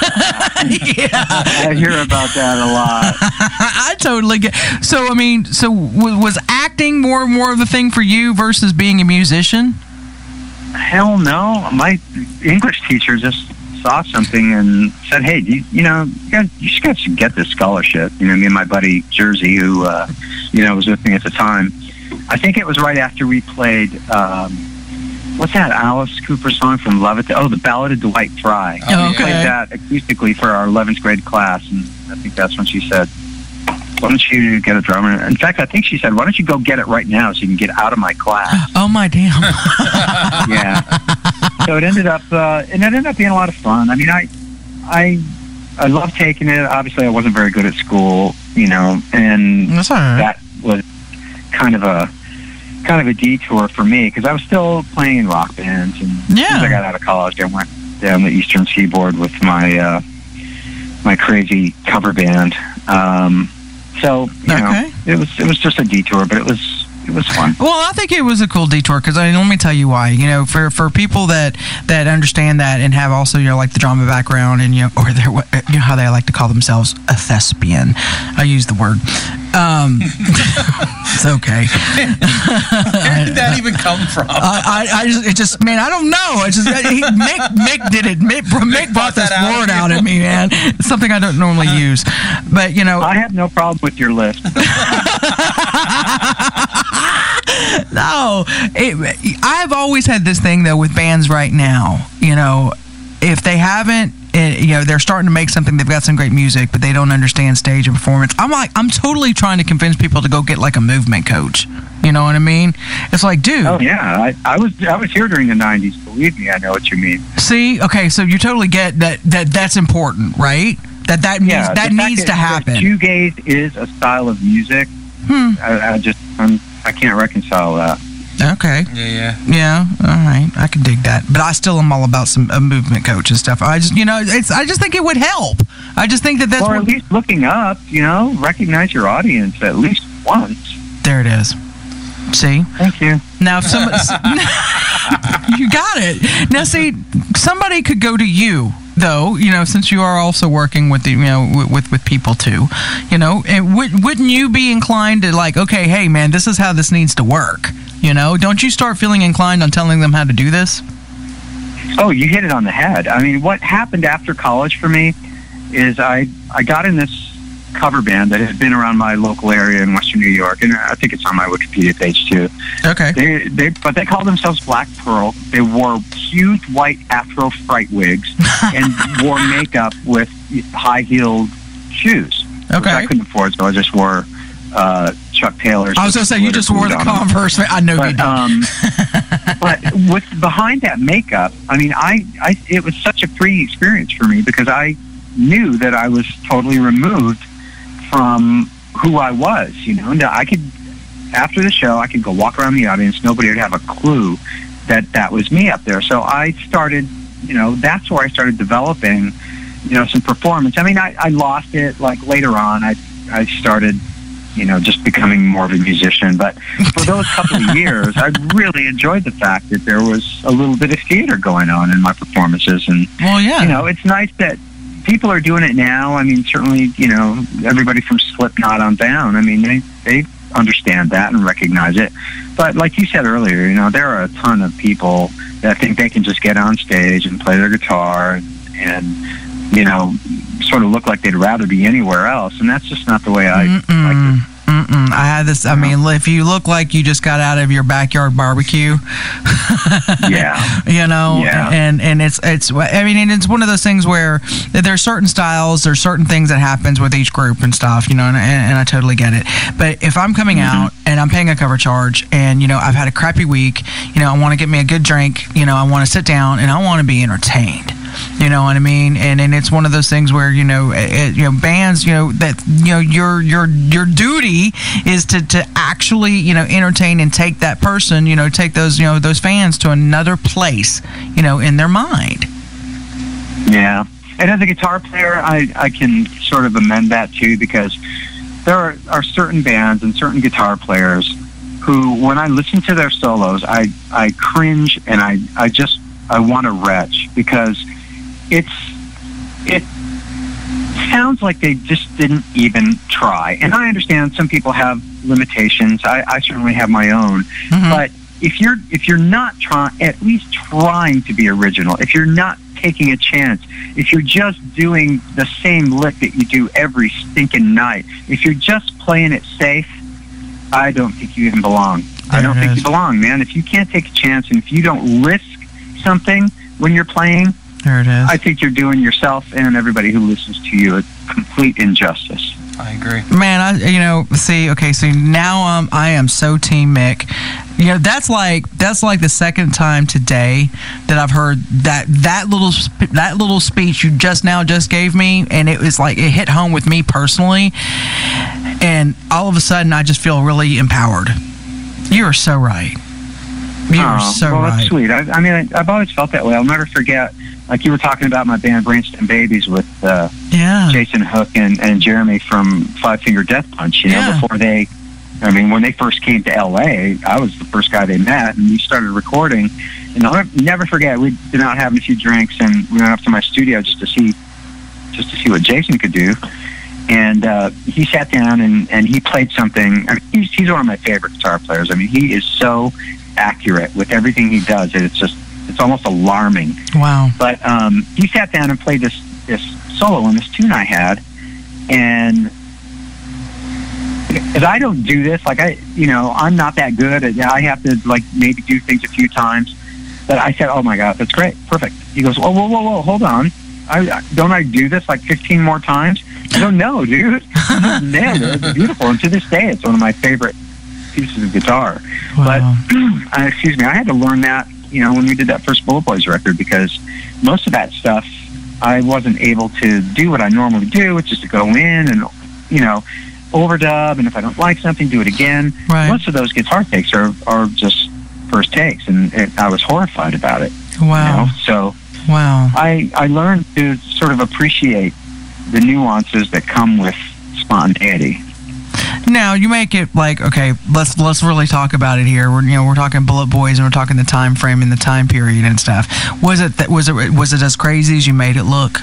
I hear about that a lot. I totally get. So, I mean, so w- was acting more and more of a thing for you versus being a musician? Hell no. My English teacher just saw something and said, hey, you, you know, you, got, you just got to get this scholarship. You know, me and my buddy Jersey, who, uh, you know, was with me at the time. I think it was right after we played, um, what's that Alice Cooper song from Love It? Oh, The Ballad of Dwight Fry. Oh, We played okay. that acoustically for our eleventh grade class, and I think that's when she said, why don't you get a drummer? In fact, I think she said, why don't you go get it right now so you can get out of my class? Oh my damn! Yeah. So it ended up, uh, and it ended up being a lot of fun. I mean, I, I, I love taking it. Obviously, I wasn't very good at school, you know, and That's all right. that was kind of a, kind of a detour for me, because I was still playing in rock bands, and as soon as I Yeah. got out of college, I went down the Eastern Seaboard with my, uh, my crazy cover band. Um, so you Okay. know, it was it was just a detour, but it was it was fun. Well, I think it was a cool detour because I mean, let me tell you why. You know, for, for people that, that understand that and have also, you know, like the drama background and, you know, or they're what- you know how they like to call themselves a thespian. I use the word. Um, it's okay. Where did that even come from? I, I, I just, it just, man, I don't know. It's just he, Mick, Mick did it. Mick, Mick brought brought that this out of word you. out at me, man. It's something I don't normally use, but you know, I have no problem with your list. No, it, I've always had this thing though with bands right now. You know, if they haven't, it, you know, they're starting to make something. They've got some great music, but they don't understand stage and performance. I'm like, I'm totally trying to convince people to go get like a movement coach. You know what I mean? It's like, dude. Oh yeah, I, I was I was here during the nineties. Believe me, I know what you mean. See, okay, so you totally get that. That that's important, right? That that needs Yeah, that the fact needs that- to happen. that shoegaze is a style of music. Hmm. I, I just I'm, I can't reconcile that. Okay. Yeah, yeah. Yeah, all right, I can dig that, but I still am all about some a movement coach and stuff. I just, you know, it's I just think it would help. I just think that that's Or what, at least looking up, you know, recognize your audience at least once. there it is. See, Thank you. now if somebody, you got it. Now see, somebody could go to you though, you know, since you are also working with the, you know, with with, with people too, you know, and would, wouldn't you be inclined to like, okay, hey man, this is how this needs to work. You know, don't you start feeling inclined on telling them how to do this? Oh, you hit it on the head. I mean, what happened after college for me is I I got in this cover band that had been around my local area in Western New York, and I think it's on my Wikipedia page too. Okay. They, they, but they called themselves Black Pearl. They wore huge white Afro fright wigs and wore makeup with high-heeled shoes. Which Okay. I couldn't afford, so I just wore uh, Chuck Taylors. I was going to say, you just wore the Converse. I know you But, did. um, but with behind that makeup, I mean, I, I it was such a free experience for me because I knew that I was totally removed from who I was. You know, and I could after the show, I could go walk around the audience. Nobody would have a clue that that was me up there. So I started, you know, that's where I started developing, you know, some performance. I mean, I, I lost it like later on. I I started, you know, just becoming more of a musician. But for those couple of years, I really enjoyed the fact that there was a little bit of theater going on in my performances. And, well, yeah. you know, it's nice that people are doing it now. I mean, certainly, you know, everybody from Slipknot on down, I mean, they, they understand that and recognize it. But like you said earlier, you know, there are a ton of people that think they can just get on stage and play their guitar and, and you know, sort of look like they'd rather be anywhere else, and that's just not the way I Mm-mm, like to. Mm-mm. I had this. I mean, if you look like you just got out of your backyard barbecue, Yeah. you know, Yeah. and and it's it's. I mean, and it's one of those things where there's certain styles, there's certain things that happens with each group and stuff, you know, and, and I totally get it. But if I'm coming Mm-hmm. out and I'm paying a cover charge, and you know, I've had a crappy week, you know, I want to get me a good drink, you know, I want to sit down and I want to be entertained. You know what I mean? And and it's one of those things where, you know, it, you know, bands, you know, that, you know, your your your duty is to, to actually, you know, entertain and take that person, you know, take those, you know, those fans to another place, you know, in their mind. Yeah. And as a guitar player, I, I can sort of amend that too, because there are, are certain bands and certain guitar players who, when I listen to their solos, I, I cringe and I, I just, I want to retch, because it's, it sounds like they just didn't even try. And I understand some people have limitations. I, I certainly have my own. Mm-hmm. But if you're if you're not trying, at least trying to be original, if you're not taking a chance, if you're just doing the same lick that you do every stinking night, if you're just playing it safe, I don't think you even belong. There I don't it think is. you belong, man. If you can't take a chance and if you don't risk something when you're playing, There it is. I think you're doing yourself and everybody who listens to you a complete injustice. I agree. Man, I you know, see, okay, so now um, I am so Team Mick. You know, that's like that's like the second time today that I've heard that that little sp- that little speech you just now just gave me, and it was like it hit home with me personally, and all of a sudden I just feel really empowered. You are so right. You are Oh, so well, right. that's sweet. I, I mean, I, I've always felt that way. I'll never forget, like you were talking about my band Brainstem Babies with uh, Yeah. Jason Hook and, and Jeremy from Five Finger Death Punch. You know, Yeah. before they, I mean, when they first came to L A, I was the first guy they met, and we started recording. And I'll never- never forget, we'd been out having a few drinks, and we went up to my studio just to see, just to see what Jason could do. And uh, he sat down and, and he played something. I mean, he's, he's one of my favorite guitar players. I mean, he is so accurate with everything he does that it's just, it's almost alarming. Wow. But um, he sat down and played this, this solo on this tune I had, and because I don't do this. Like I, you know, I'm not that good. At, I have to like maybe do things a few times. But I said, "Oh my God, that's great, perfect." He goes, "Whoa, whoa, whoa, whoa, hold on. I, don't I do this like fifteen more times?" I go, "No, dude, you just nailed it. It's beautiful." And to this day, it's one of my favorite pieces of guitar. Wow. But uh, excuse me, I had to learn that, you know, when we did that first Bullet Boys record, because most of that stuff I wasn't able to do what I normally do, which is to go in and, you know, overdub, and if I don't like something, do it again. Right. Most of those guitar takes are, are just first takes, and it, I was horrified about it. Wow. You know? So Wow. I, I learned to sort of appreciate the nuances that come with spontaneity. Now you make it like, okay, let's let's really talk about it here. We're you know we're talking Bullet Boys and we're talking the time frame and the time period and stuff. Was it that was it was it as crazy as you made it look?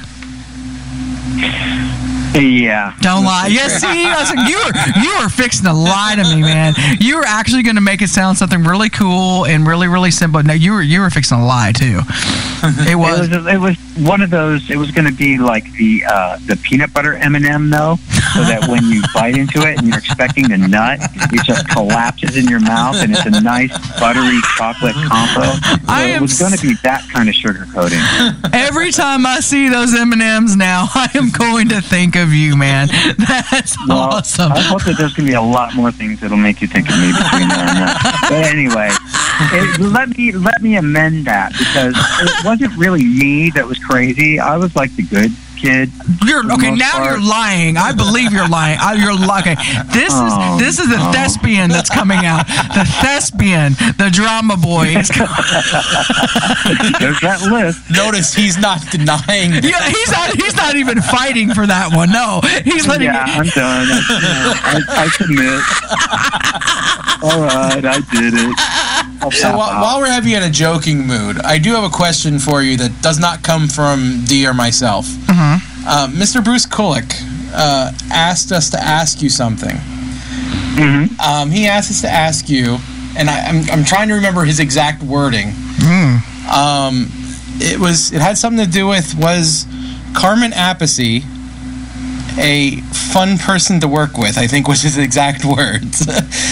Yeah. Don't lie. Yeah, see, I was like, you were you were fixing to lie to me, man. You were actually going to make it sound something really cool and really really simple. No, you were you were fixing to lie too. It was. It was, it was one of those. It was going to be like the uh, the peanut butter M and M, though, so that when you bite into it and you're expecting the nut, it just collapses in your mouth, and it's a nice buttery chocolate combo. So I it am was going to be that kind of sugar coating. Every time I see those M and M's now, I am going to think of you, man. That's Well, awesome. I hope that there's going to be a lot more things that'll make you think of me between now and then. But anyway, it, let me let me amend that, because it wasn't really me that was crazy. I was like the good kid. You're for the okay. most Now part. you're lying. I believe you're lying. I, you're lying. Okay. This Oh, is this is the oh. thespian that's coming out. The thespian, the drama boy. Is There's that list. Notice he's not denying. yeah, he's not. He's not even fighting for that one. No, he's letting. Yeah, I'm done. I, I, I submit. All right, I did it. I'll So tap while, out. while we're having you in a joking mood, I do have a question for you that does not come from Dee or myself. Uh-huh. Uh, Mister Bruce Kulick uh, asked us to ask you something. Mhm. Um, he asked us to ask you, and I, I'm, I'm trying to remember his exact wording. Mm. Um, it was it had something to do with, was Carmen Appice a fun person to work with? I think was his exact words.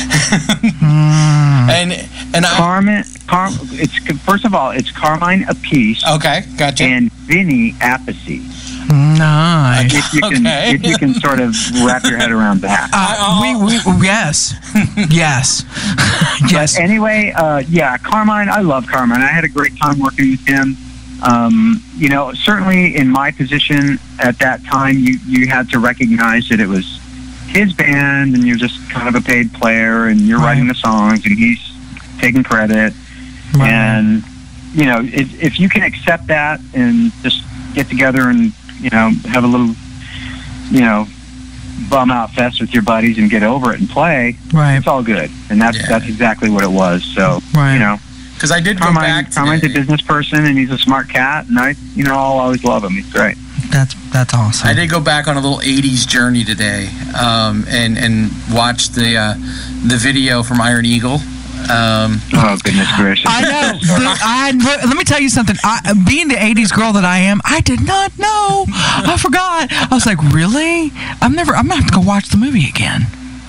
Mm. And and I, Carmen, Car, it's first of all, it's Carmine Appice okay, gotcha. and Vinny Appice. Nice. If you can, Okay. if you can sort of wrap your head around that. Uh, we, we, yes, yes, yes. But anyway, uh, yeah, Carmine, I love Carmine. I had a great time working with him. Um, you know, certainly in my position at that time, you, you had to recognize that it was his band and you're just kind of a paid player and you're Right. writing the songs and he's taking credit. Right. And, you know, if, if you can accept that and just get together and, you know, have a little, you know, bum out fest with your buddies and get over it and play, Right. it's all good. And that's Yeah. that's exactly what it was. So, Right. you know, Because I did go Carmine, back Carmine's a today. business person and he's a smart cat, and I, you know, I'll always love him. He's great. That's that's awesome. I did go back on a little eighties journey today, um, and and watched the uh, the video from Iron Eagle. Um, Oh, goodness gracious. I know. The- I, let me tell you something. I, being the eighties girl that I am, I did not know. I forgot. I was like, really? I'm never. I'm gonna have to go watch the movie again.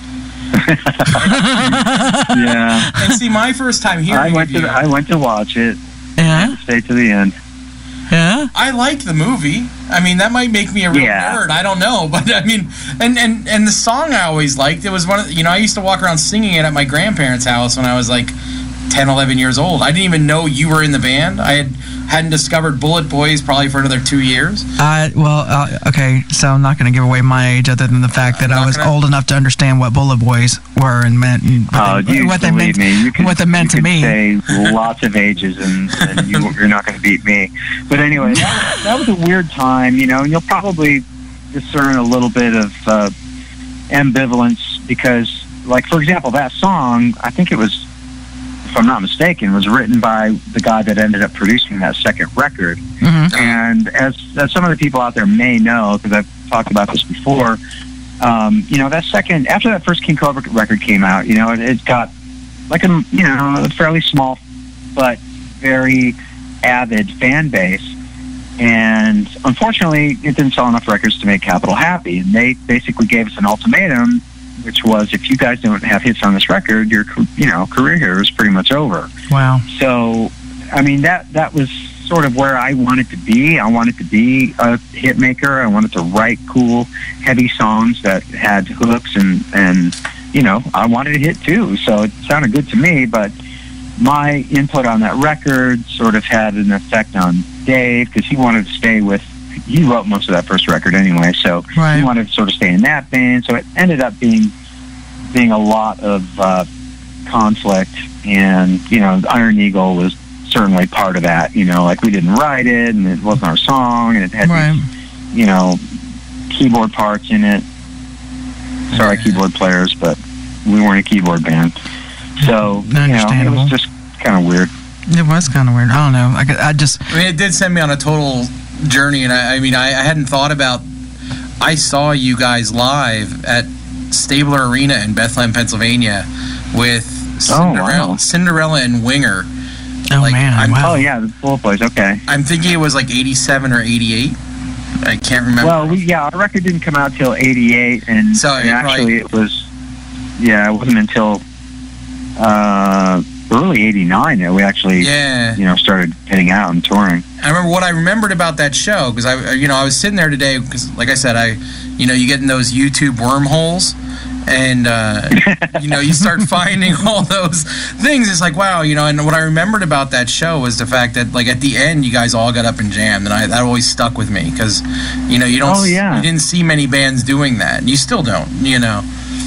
Yeah. and see, my first time I hearing went of you, to I went to watch it. Yeah. Stay to the end. Yeah. I like the movie. I mean, that might make me a real Yeah. nerd. I don't know, but I mean, and, and and the song I always liked. It was one of the, you know, I used to walk around singing it at my grandparents' house when I was like ten, eleven years old. I didn't even know you were in the band. I had hadn't discovered Bullet Boys probably for another two years. I well, uh, okay. So I'm not going to give away my age, other than the fact that I Not was gonna- old enough to understand what Bullet Boys were and meant. And Oh, what they, you what they believe meant. me. You can, what they meant you to can me. say lots of ages, and, and you, you're not going to beat me. But anyway, that, that was a weird time, you know. And you'll probably discern a little bit of uh, ambivalence because, like, for example, that song, I think it was, if I'm not mistaken, was written by the guy that ended up producing that second record. Mhm. And as, as some of the people out there may know, because I've talked about this before, um, you know, that second, after that first King Cobra record came out, you know, it, it got like a, you know, a fairly small but very avid fan base. And unfortunately, it didn't sell enough records to make Capitol happy. And they basically gave us an ultimatum which was, if you guys don't have hits on this record, your you know career here is pretty much over. Wow. So, I mean, that that was sort of where I wanted to be. I wanted to be a hit maker. I wanted to write cool, heavy songs that had hooks, and and you know, I wanted to hit too. So it sounded good to me, but my input on that record sort of had an effect on Dave, because he wanted to stay with, he wrote most of that first record anyway, so right. he wanted to sort of stay in that vein. So it ended up being being a lot of uh, conflict, and, you know, Iron Eagle was certainly part of that. You know, like, we didn't write it, and it wasn't our song, and it had right. these, you know, keyboard parts in it. Sorry, keyboard players, but we weren't a keyboard band. So, you know, it was just kind of weird. It was kind of weird. I don't know. I, I just... I mean, it did send me on a total journey, and I, I mean, I, I hadn't thought about... I saw you guys live at Stabler Arena in Bethlehem, Pennsylvania, with Cinderella, oh, wow. Cinderella and Winger. Oh, like, man. I'm, Wow. Oh, yeah, the Bullet Boys, okay. I'm thinking it was like eighty-seven or eighty-eight. I can't remember. Well, we, yeah, our record didn't come out till eighty-eight, and, so, and actually right. it was... Yeah, it wasn't until uh, early eighty-nine that we actually, yeah. you know, started heading out and touring. I remember what I remembered about that show, because I, you know, I was sitting there today, because, like I said, I, you know, you get in those YouTube wormholes, and, uh, you know, you start finding all those things. It's like, wow, you know, and what I remembered about that show was the fact that, like, at the end, you guys all got up and jammed, and I, that always stuck with me, because, you know, you don't, oh, yeah. you didn't see many bands doing that. You still don't, you know.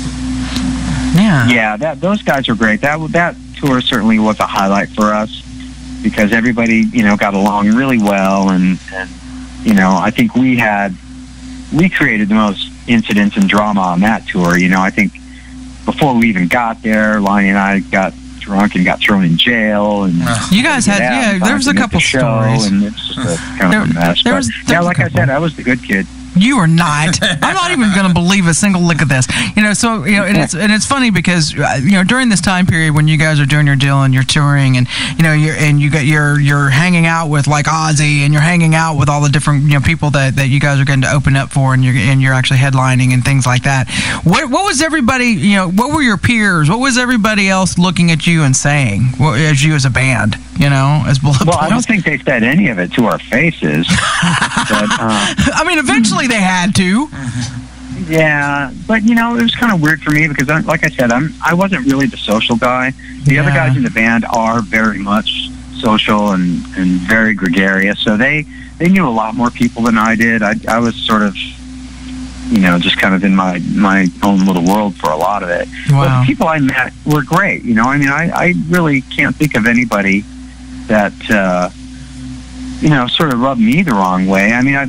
Yeah. Yeah, that those guys were great. That that tour certainly was a highlight for us, because everybody, you know, got along really well, and, and you know, I think we had we created the most incidents and drama on that tour. You know, I think before we even got there, Lonnie and I got drunk and got thrown in jail, and you guys had yeah. There was a couple show, stories, and it's just a kind there, of a mess. There but was, there yeah, was like I said, I was the good kid. You are not. I'm not even going to believe a single lick of this. You know, so you know, and it's and it's funny because uh, you know, during this time period when you guys are doing your deal and you're touring, and you know, you're and you got you're you're hanging out with like Ozzy, and you're hanging out with all the different, you know, people that, that you guys are going to open up for, and you're and you're actually headlining and things like that. What what was everybody? You know, what were your peers? What was everybody else looking at you and saying, well, as you as a band? You know, as Bullet Well, Boys? I don't think they said any of it to our faces. but, uh, I mean, eventually they had to. Yeah, but you know, it was kind of weird for me because, I, like I said, I'm I wasn't really the social guy. The Yeah. other guys in the band are very much social and, and very gregarious, so they they knew a lot more people than I did. I I was sort of, you know, just kind of in my my own little world for a lot of it. Wow. But the people I met were great. You know, I mean, I I really can't think of anybody that uh, you know, sort of rubbed me the wrong way. I mean, I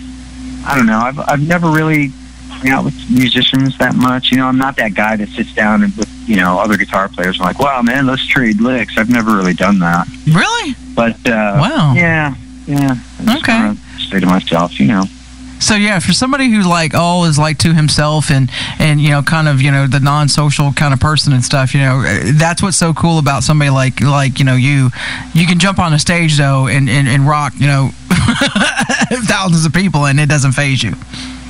I don't know. I've I've never really hung out with musicians that much. You know, I'm not that guy that sits down and with, you know, other guitar players and like, wow, man, let's trade licks. I've never really done that. Really? But uh, Wow. yeah, yeah. I just Okay. kinda stay to myself, you know. So yeah, for somebody who like all is like to himself and and you know kind of you know the non-social kind of person and stuff, you know, that's what's so cool about somebody like like you know you you can jump on a stage though and and, and rock, you know, thousands of people and it doesn't faze you.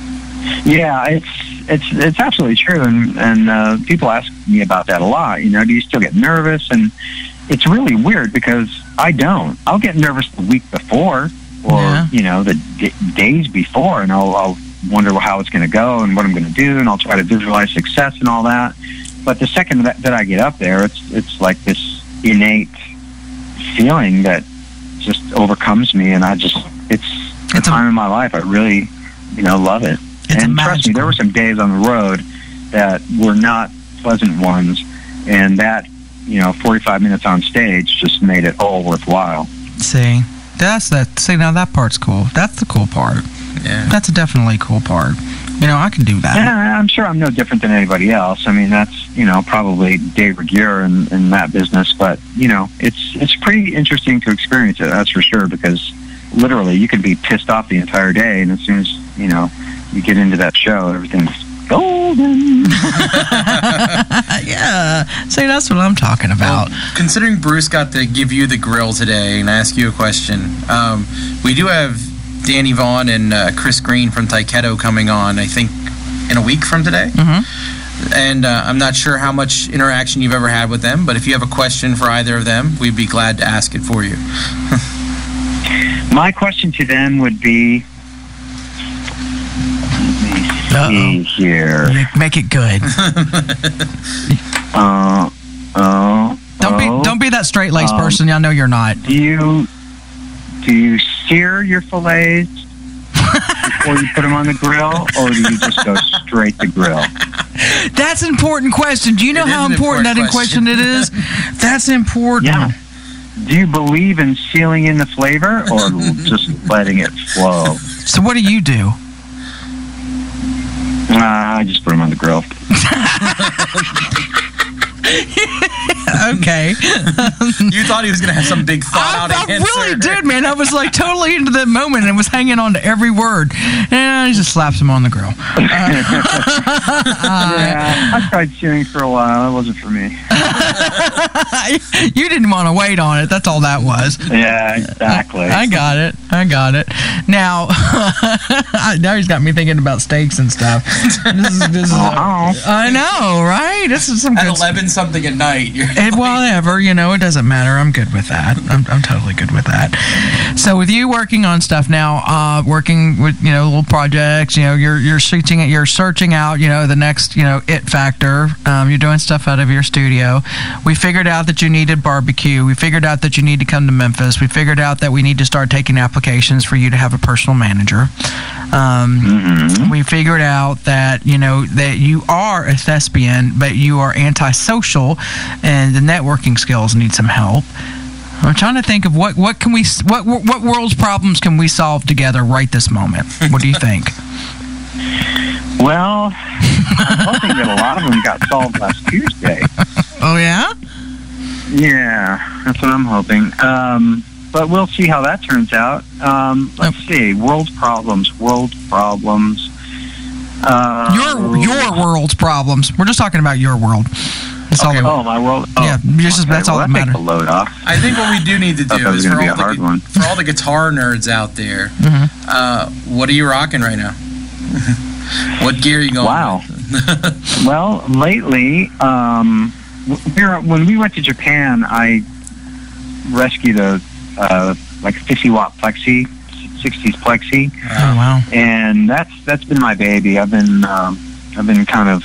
Yeah, it's it's it's absolutely true, and and uh, people ask me about that a lot. You know, do you still get nervous? And it's really weird because I don't. I'll get nervous the week before, or Yeah. you know, the d- days before, and I'll, I'll wonder how it's going to go and what I'm going to do, and I'll try to visualize success and all that. But the second that, that I get up there, it's it's like this innate feeling that just overcomes me, and I just it's the It's a- time in my life. I really, you know, love it. It's And a trust me, there were some days on the road that were not pleasant ones, and that, you know, forty-five minutes on stage just made it all worthwhile. See, that's that. See, now that part's cool. That's the cool part. Yeah. That's a definitely cool part. You know, I can do that. Yeah, I'm sure I'm no different than anybody else. I mean, that's, you know, probably Dave Regier in, in that business, but, you know, it's it's pretty interesting to experience it, that's for sure, because literally you could be pissed off the entire day, and as soon as, you know, you get into that show, everything's golden. Yeah. See, that's what I'm talking about. Well, considering Bruce got to give you the grill today and ask you a question, um, we do have Danny Vaughn and uh, Chris Green from Taiketo coming on, I think, in a week from today. Mhm. And uh, I'm not sure how much interaction you've ever had with them, but if you have a question for either of them, we'd be glad to ask it for you. My question to them would be, let me see here. Make, make it good. uh, oh, don't be oh, don't be that straight-laced um, person. I know you're not. Do you do you sear your fillets before you put them on the grill, or do you just go straight to grill? That's an important question. Do you know It how is an important, important that question it is? That's important. Yeah. Do you believe in sealing in the flavor or just letting it flow? So what do you do? Uh, I just put them on the grill. Okay. You thought he was going to have some big thought I, out I answer. really did, man. I was like totally into that moment and was hanging on to every word. And I just slapped him on the grill. Uh, yeah, I tried searing for a while. It wasn't for me. You didn't want to wait on it. That's all that was. Yeah, exactly. I got it. I got it. Now, now he's got me thinking about steaks and stuff. This is, this is Oh. I know, right? This is some At good eleven something at night. You're It, whatever, you know, it doesn't matter. I'm good with that. I'm, I'm totally good with that. So with you working on stuff now, uh, working with, you know, little projects, you know, you're you're searching you're searching out, you know, the next, you know, it factor. Um, you're doing stuff out of your studio. We figured out that you needed barbecue. We figured out that you need to come to Memphis. We figured out that we need to start taking applications for you to have a personal manager. Um, Mm-hmm. We figured out that, you know, that you are a thespian, but you are antisocial, and the networking skills need some help. I'm trying to think of what, what can we what what world's problems can we solve together right this moment. What do you think? Well, I'm hoping that a lot of them got solved last Tuesday. Oh yeah? Yeah, that's what I'm hoping. Um, but we'll see how that turns out. Um, let's see. World's problems. World's problems. Uh, Your your world's problems. We're just talking about your world. That's all. Okay, that- Oh, my world. Oh, yeah, just, okay, that's well, all that that takes matters. the load off. I think what we do need to Thought do that was is for gonna be all, a the, hard gu- one. for all the guitar nerds out there, Mhm. uh, what are you rocking right now? What gear are you going Wow. with? Well, lately, um, w- we were, when we went to Japan, I rescued a uh, like a fifty watt plexi, sixties plexi, Oh wow. and that's that's been my baby. I've been um, I've been kind of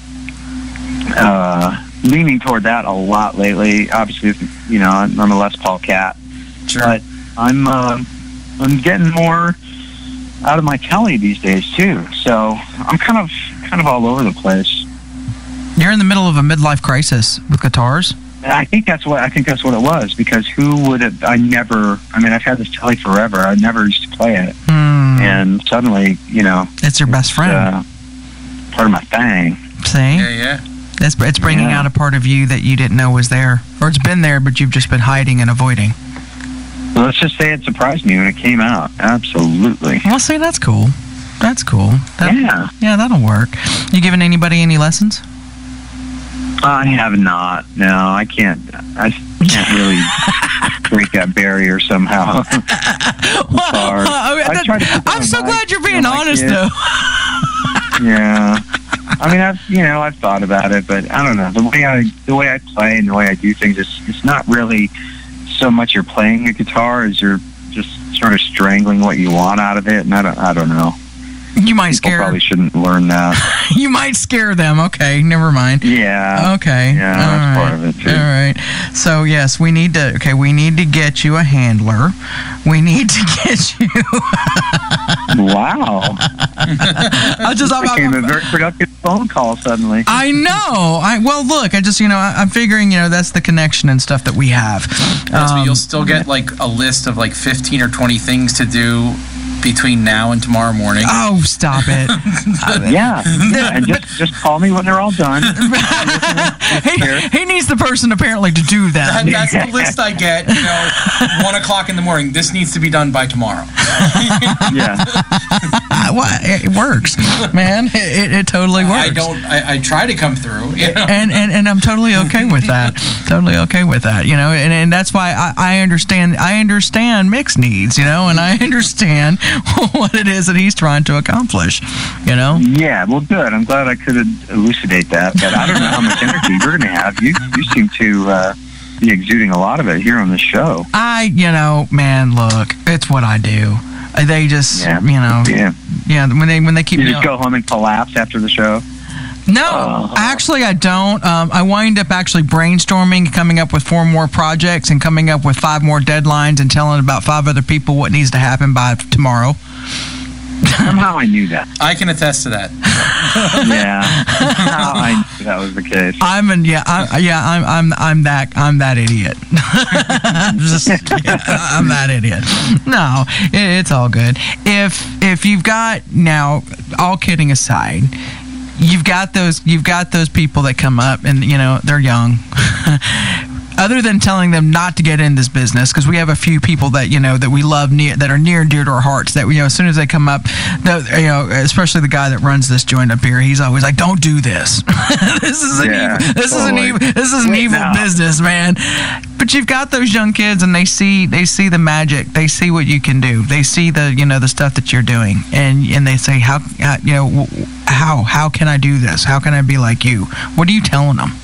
uh, leaning toward that a lot lately. Obviously, you know, I'm a Les Paul cat, Sure. but I'm uh, I'm getting more out of my telly these days too. So I'm kind of kind of all over the place. You're in the middle of a midlife crisis with guitars. I think that's what I think that's what it was, because who would have? I never. I mean, I've had this telly forever. I never used to play it, Hmm. and suddenly, you know, It's your best friend. uh, part of my thing. See? Yeah, yeah. It's, it's bringing Yeah. out a part of you that you didn't know was there. Or it's been there, but you've just been hiding and avoiding. Well, let's just say it surprised me when it came out. Absolutely. Well, see, that's cool. That's cool. That, Yeah. Yeah, that'll work. You giving anybody any lessons? I have not. No, I can't. I can't really break that barrier somehow. I'm sorry. I mean, I that- tried to put that I'm on so my- glad you're on being my honest, kid. though. Yeah. I mean, I've you know I've thought about it, but I don't know the way I the way I play and the way I do things. It's it's not really so much you're playing the guitar as you're just sort of strangling what you want out of it, and I don't I don't know. You might People scare. probably shouldn't learn that. You might scare them. Okay, never mind. Yeah. Okay. Yeah, All that's right. part of it, too. All right. So yes, we need to. Okay, we need to get you a handler. We need to get you. Wow. I just. I'm, Became I'm, a very productive phone call suddenly. I know. I well, look. I just, you know, I, I'm figuring, you know, that's the connection and stuff that we have. That's what Um, you'll still get like a list of like fifteen or twenty things to do between now and tomorrow morning. Oh, stop it. Yeah. yeah. And just just call me when they're all done. he, he needs the person apparently to do that. That, that's the list I get. You know, one o'clock in the morning. This needs to be done by tomorrow. Yeah. What? It works, man. It, it, it totally works. I don't. I, I try to come through, you know? and, and and I'm totally okay with that. Totally okay with that. You know, and, and that's why I, I understand. I understand Mick's needs. You know, and I understand what it is that he's trying to accomplish. You know. Yeah. Well, good. I'm glad I could elucidate that. But I don't know how much energy you're going to have. You you seem to uh, be exuding a lot of it here on the show. I, you know, man, look, it's what I do. They just, yeah. you know, yeah. yeah. When they when they keep you me just on, go home and collapse after the show. No, uh, actually, I don't. Um, I wind up actually brainstorming, coming up with four more projects, and coming up with five more deadlines, and telling about five other people what needs to happen by tomorrow. Somehow I knew that. I can attest to that. Yeah, somehow I knew that was the case. I'm an, yeah, I, yeah, I'm, I'm, I'm that, I'm that idiot. I'm just, yeah, I'm that idiot. No, it, it's all good. If, if you've got now, all kidding aside, you've got those, you've got those people that come up and you know they're young. Other than telling them not to get in this business, because we have a few people that you know that we love near that are near and dear to our hearts. That you know, as soon as they come up, the, you know, especially the guy that runs this joint up here, he's always like, "Don't do this. this is an yeah, evil. This totally. is an evil. This is an Wait, evil no. business, man." But you've got those young kids, and they see they see the magic. They see what you can do. They see the you know the stuff that you're doing, and and they say, "How, how you know how how can I do this? How can I be like you?" What are you telling them?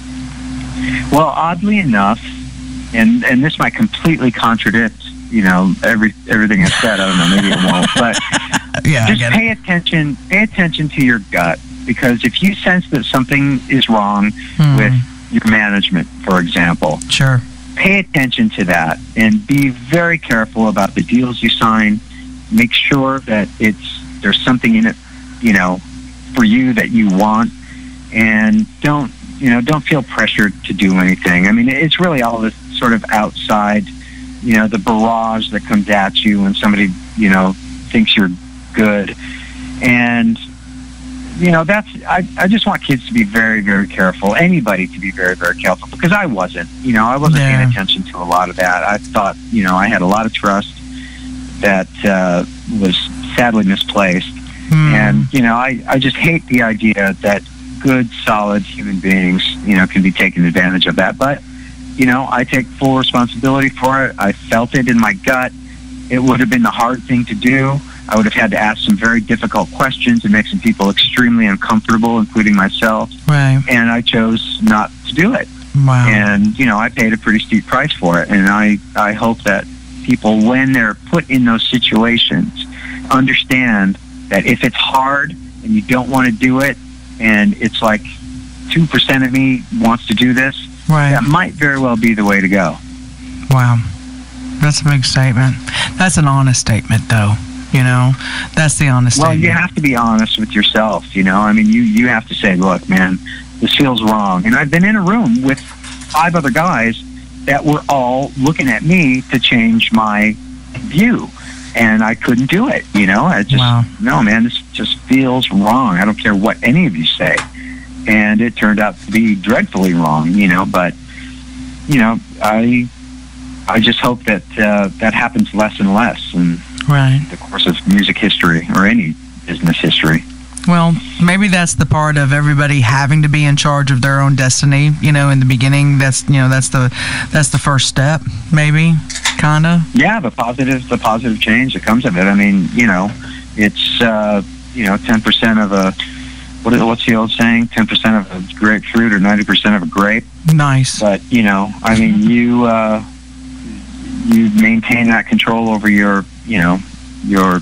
Well, oddly enough, and and this might completely contradict, you know, every everything I've said. I don't know, maybe it won't, but yeah, just I get pay it. attention. Pay attention to your gut, because if you sense that something is wrong Hmm. with your management, for example, Sure. pay attention to that and be very careful about the deals you sign. Make sure that it's there's something in it, you know, for you that you want, and don't. You know, don't feel pressured to do anything. I mean, it's really all this sort of outside, you know, the barrage that comes at you when somebody, you know, thinks you're good. And, you know, that's, I, I just want kids to be very, very careful. Anybody to be very, very careful, because I wasn't, you know, I wasn't Yeah. paying attention to a lot of that. I thought, you know, I had a lot of trust that uh, was sadly misplaced. Hmm. And, you know, I, I just hate the idea that good, solid human beings, you know, can be taken advantage of that. But, you know, I take full responsibility for it. I felt it in my gut. It would have been the hard thing to do. I would have had to ask some very difficult questions and make some people extremely uncomfortable, including myself. Right. And I chose not to do it. Wow. And, you know, I paid a pretty steep price for it. And I, I hope that people, when they're put in those situations, understand that if it's hard and you don't want to do it, and it's like two percent of me wants to do this, Right. that might very well be the way to go. Wow. That's a big statement. That's an honest statement, though. You know, that's the honest Well, statement. you have to be honest with yourself, you know. I mean, you, you have to say, look, man, this feels wrong. And I've been in a room with five other guys that were all looking at me to change my view. And I couldn't do it, you know. I just, Wow. no, man, this just feels wrong. I don't care what any of you say. And it turned out to be dreadfully wrong, you know. But, you know, I I just hope that uh, that happens less and less in Right. the course of music history or any business history. Well, maybe that's the part of everybody having to be in charge of their own destiny. You know, in the beginning, that's you know that's the that's the first step. Maybe, kind of. Yeah, the positive, the positive change that comes of it. I mean, you know, it's uh, you know, ten percent of a what is what's the old saying? Ten percent of a grapefruit or ninety percent of a grape. Nice. But you know, I mean, you uh, you maintain that control over your, you know, your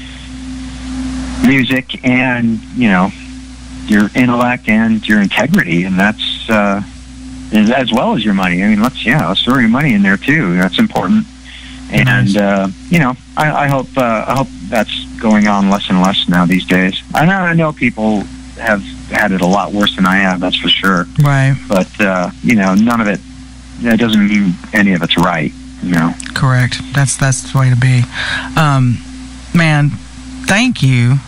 music and you know your intellect and your integrity, and that's uh, as well as your money. I mean, let's yeah, let's throw your money in there too. That's important. And uh, you know, I, I hope uh, I hope that's going on less and less now these days. I know I know people have had it a lot worse than I have. That's for sure. Right. But uh, you know, none of it. That doesn't mean any of it's right. You know. Correct. That's that's the way to be. Um, man, thank you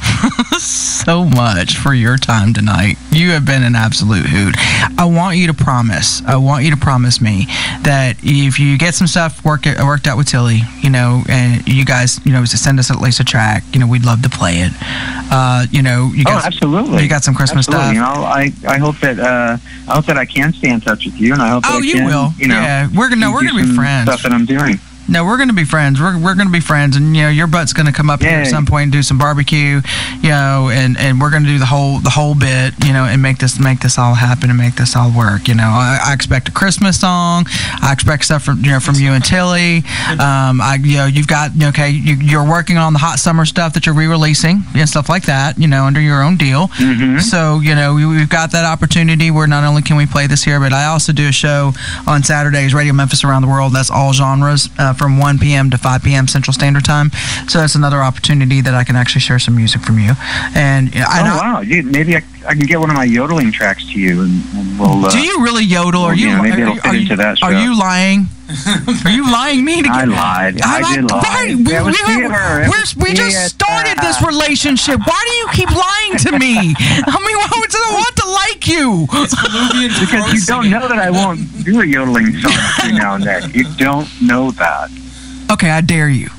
so much for your time tonight. You have been an absolute hoot. I want you to promise, I want you to promise me that if you get some stuff work, worked out with Tilly, you know, and you guys, you know, send us at least a track, you know, we'd love to play it. Uh, you know, you got, oh, absolutely. You got some Christmas absolutely. stuff. You know, I, I hope that uh, I hope that I can stay in touch with you, and I hope that oh, I you can, will. You know, yeah, we're gonna, no, we're gonna be friends. Stuff that I'm doing. No, we're going to be friends. We're we're going to be friends, and you know, your butt's going to come up Yay. here at some point and do some barbecue, you know, and, and we're going to do the whole the whole bit, you know, and make this make this all happen and make this all work. You know, I, I expect a Christmas song. I expect stuff from you know from you and Tilly. Um, I you know you've got okay, you, you're working on the hot summer stuff that you're re-releasing and stuff like that. You know, under your own deal. Mm-hmm. So you know we, we've got that opportunity where not only can we play this here, but I also do a show on Saturdays, Radio Memphis Around the World. That's all genres uh, from one p.m. to five p.m. Central Standard Time. So that's another opportunity that I can actually share some music from you. And oh I, wow, Dude, maybe I, I can get one of my yodeling tracks to you, and, and we'll. Uh, do you really yodel? Well, are you? Yeah, maybe are, it'll fit are, into you that show. are you lying? Are you lying me? To I lied. I, I did lie. Right, we, it was we, theater. It was we just theater. started this relationship. Why do you keep lying to me? I mean, why would I want to like you? Because you don't know that I won't do a yodeling song every now and then. You don't know that. Okay, I dare you.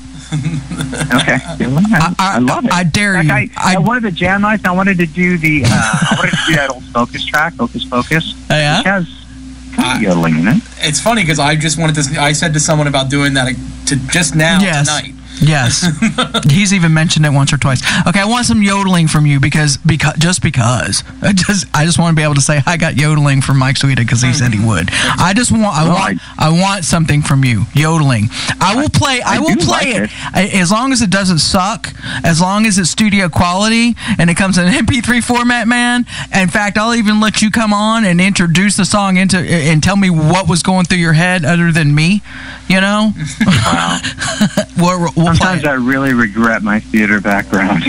Okay, I, I, I love it. I dare like you. I, I, I wanted the jam nights. I wanted to do the. Uh, I wanted to do that old Focus track, Focus Focus. Oh, yeah? Which has kind of yodeling in it. It's funny because I just wanted to. I said to someone about doing that to just now yes. tonight. Yes, he's even mentioned it once or twice. Okay, I want some yodeling from you because because just because I just I just want to be able to say I got yodeling from Mike Sweeta because he said he would. I just want I want I want something from you yodeling. I will play I, I will play like it. it as long as it doesn't suck. As long as it's studio quality and it comes in an M P three format, man. In fact, I'll even let you come on and introduce the song into and tell me what was going through your head other than me. You know. Wow. we'll, we'll Sometimes I really regret my theater background.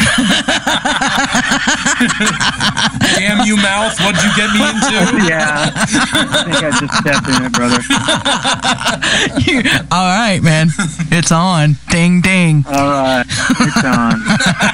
Damn you, mouth! What'd you get me into? Yeah, I think I just stepped in it, brother. you, all right, man. It's on. Ding, ding. All right, it's on.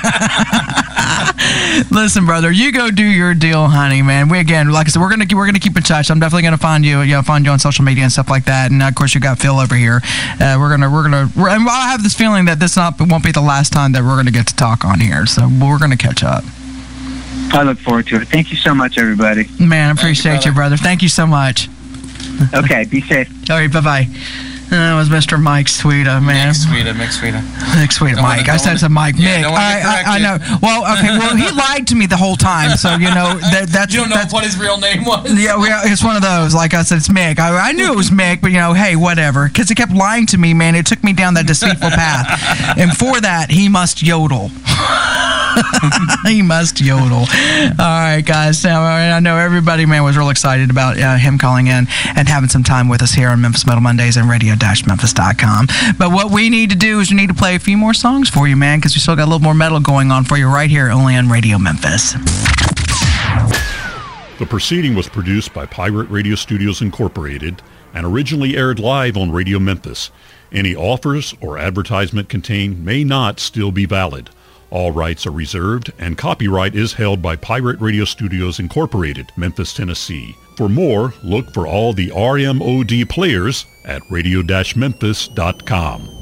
Listen, brother, you go do your deal, honey, man. We again, like I said, we're gonna we're gonna keep in touch. I'm definitely gonna find you, you know, find you on social media and stuff like that. And of course, you got Phil over here. Uh, we're gonna we're gonna we're, and I have this feeling that this not won't be the last time that we're gonna get to talk on here. So we're gonna catch up. I look forward to it. Thank you so much, everybody. Man, I appreciate you, brother. Thank you so much. Okay, be safe. All right, bye bye. That was Mister Mike Sweeta, man. Mick Sweeta, Mick Sweeta. Mick Sweeta, Mike. Wanna, I said it's Mike. Yeah, Mick. don't wanna I, I, I know. Well, okay. Well, he lied to me the whole time, so you know that that's. You don't know that's, what his real name was. Yeah, we, it's one of those. Like I said, it's Mick. I, I knew it was Mick, but you know, hey, whatever. Because he kept lying to me, man. It took me down that deceitful path, and for that, he must yodel. He must yodel. All right, guys. Now, I know everybody, man, was real excited about uh, him calling in and having some time with us here on Memphis Metal Mondays and radio dash memphis dot com. But what we need to do is we need to play a few more songs for you, man, because we still got a little more metal going on for you right here only on Radio Memphis. The proceeding was produced by Pirate Radio Studios Incorporated and originally aired live on Radio Memphis. Any offers or advertisement contained may not still be valid. All rights are reserved, and copyright is held by Pirate Radio Studios Incorporated, Memphis, Tennessee. For more, look for all the R M O D players at radio dash memphis dot com.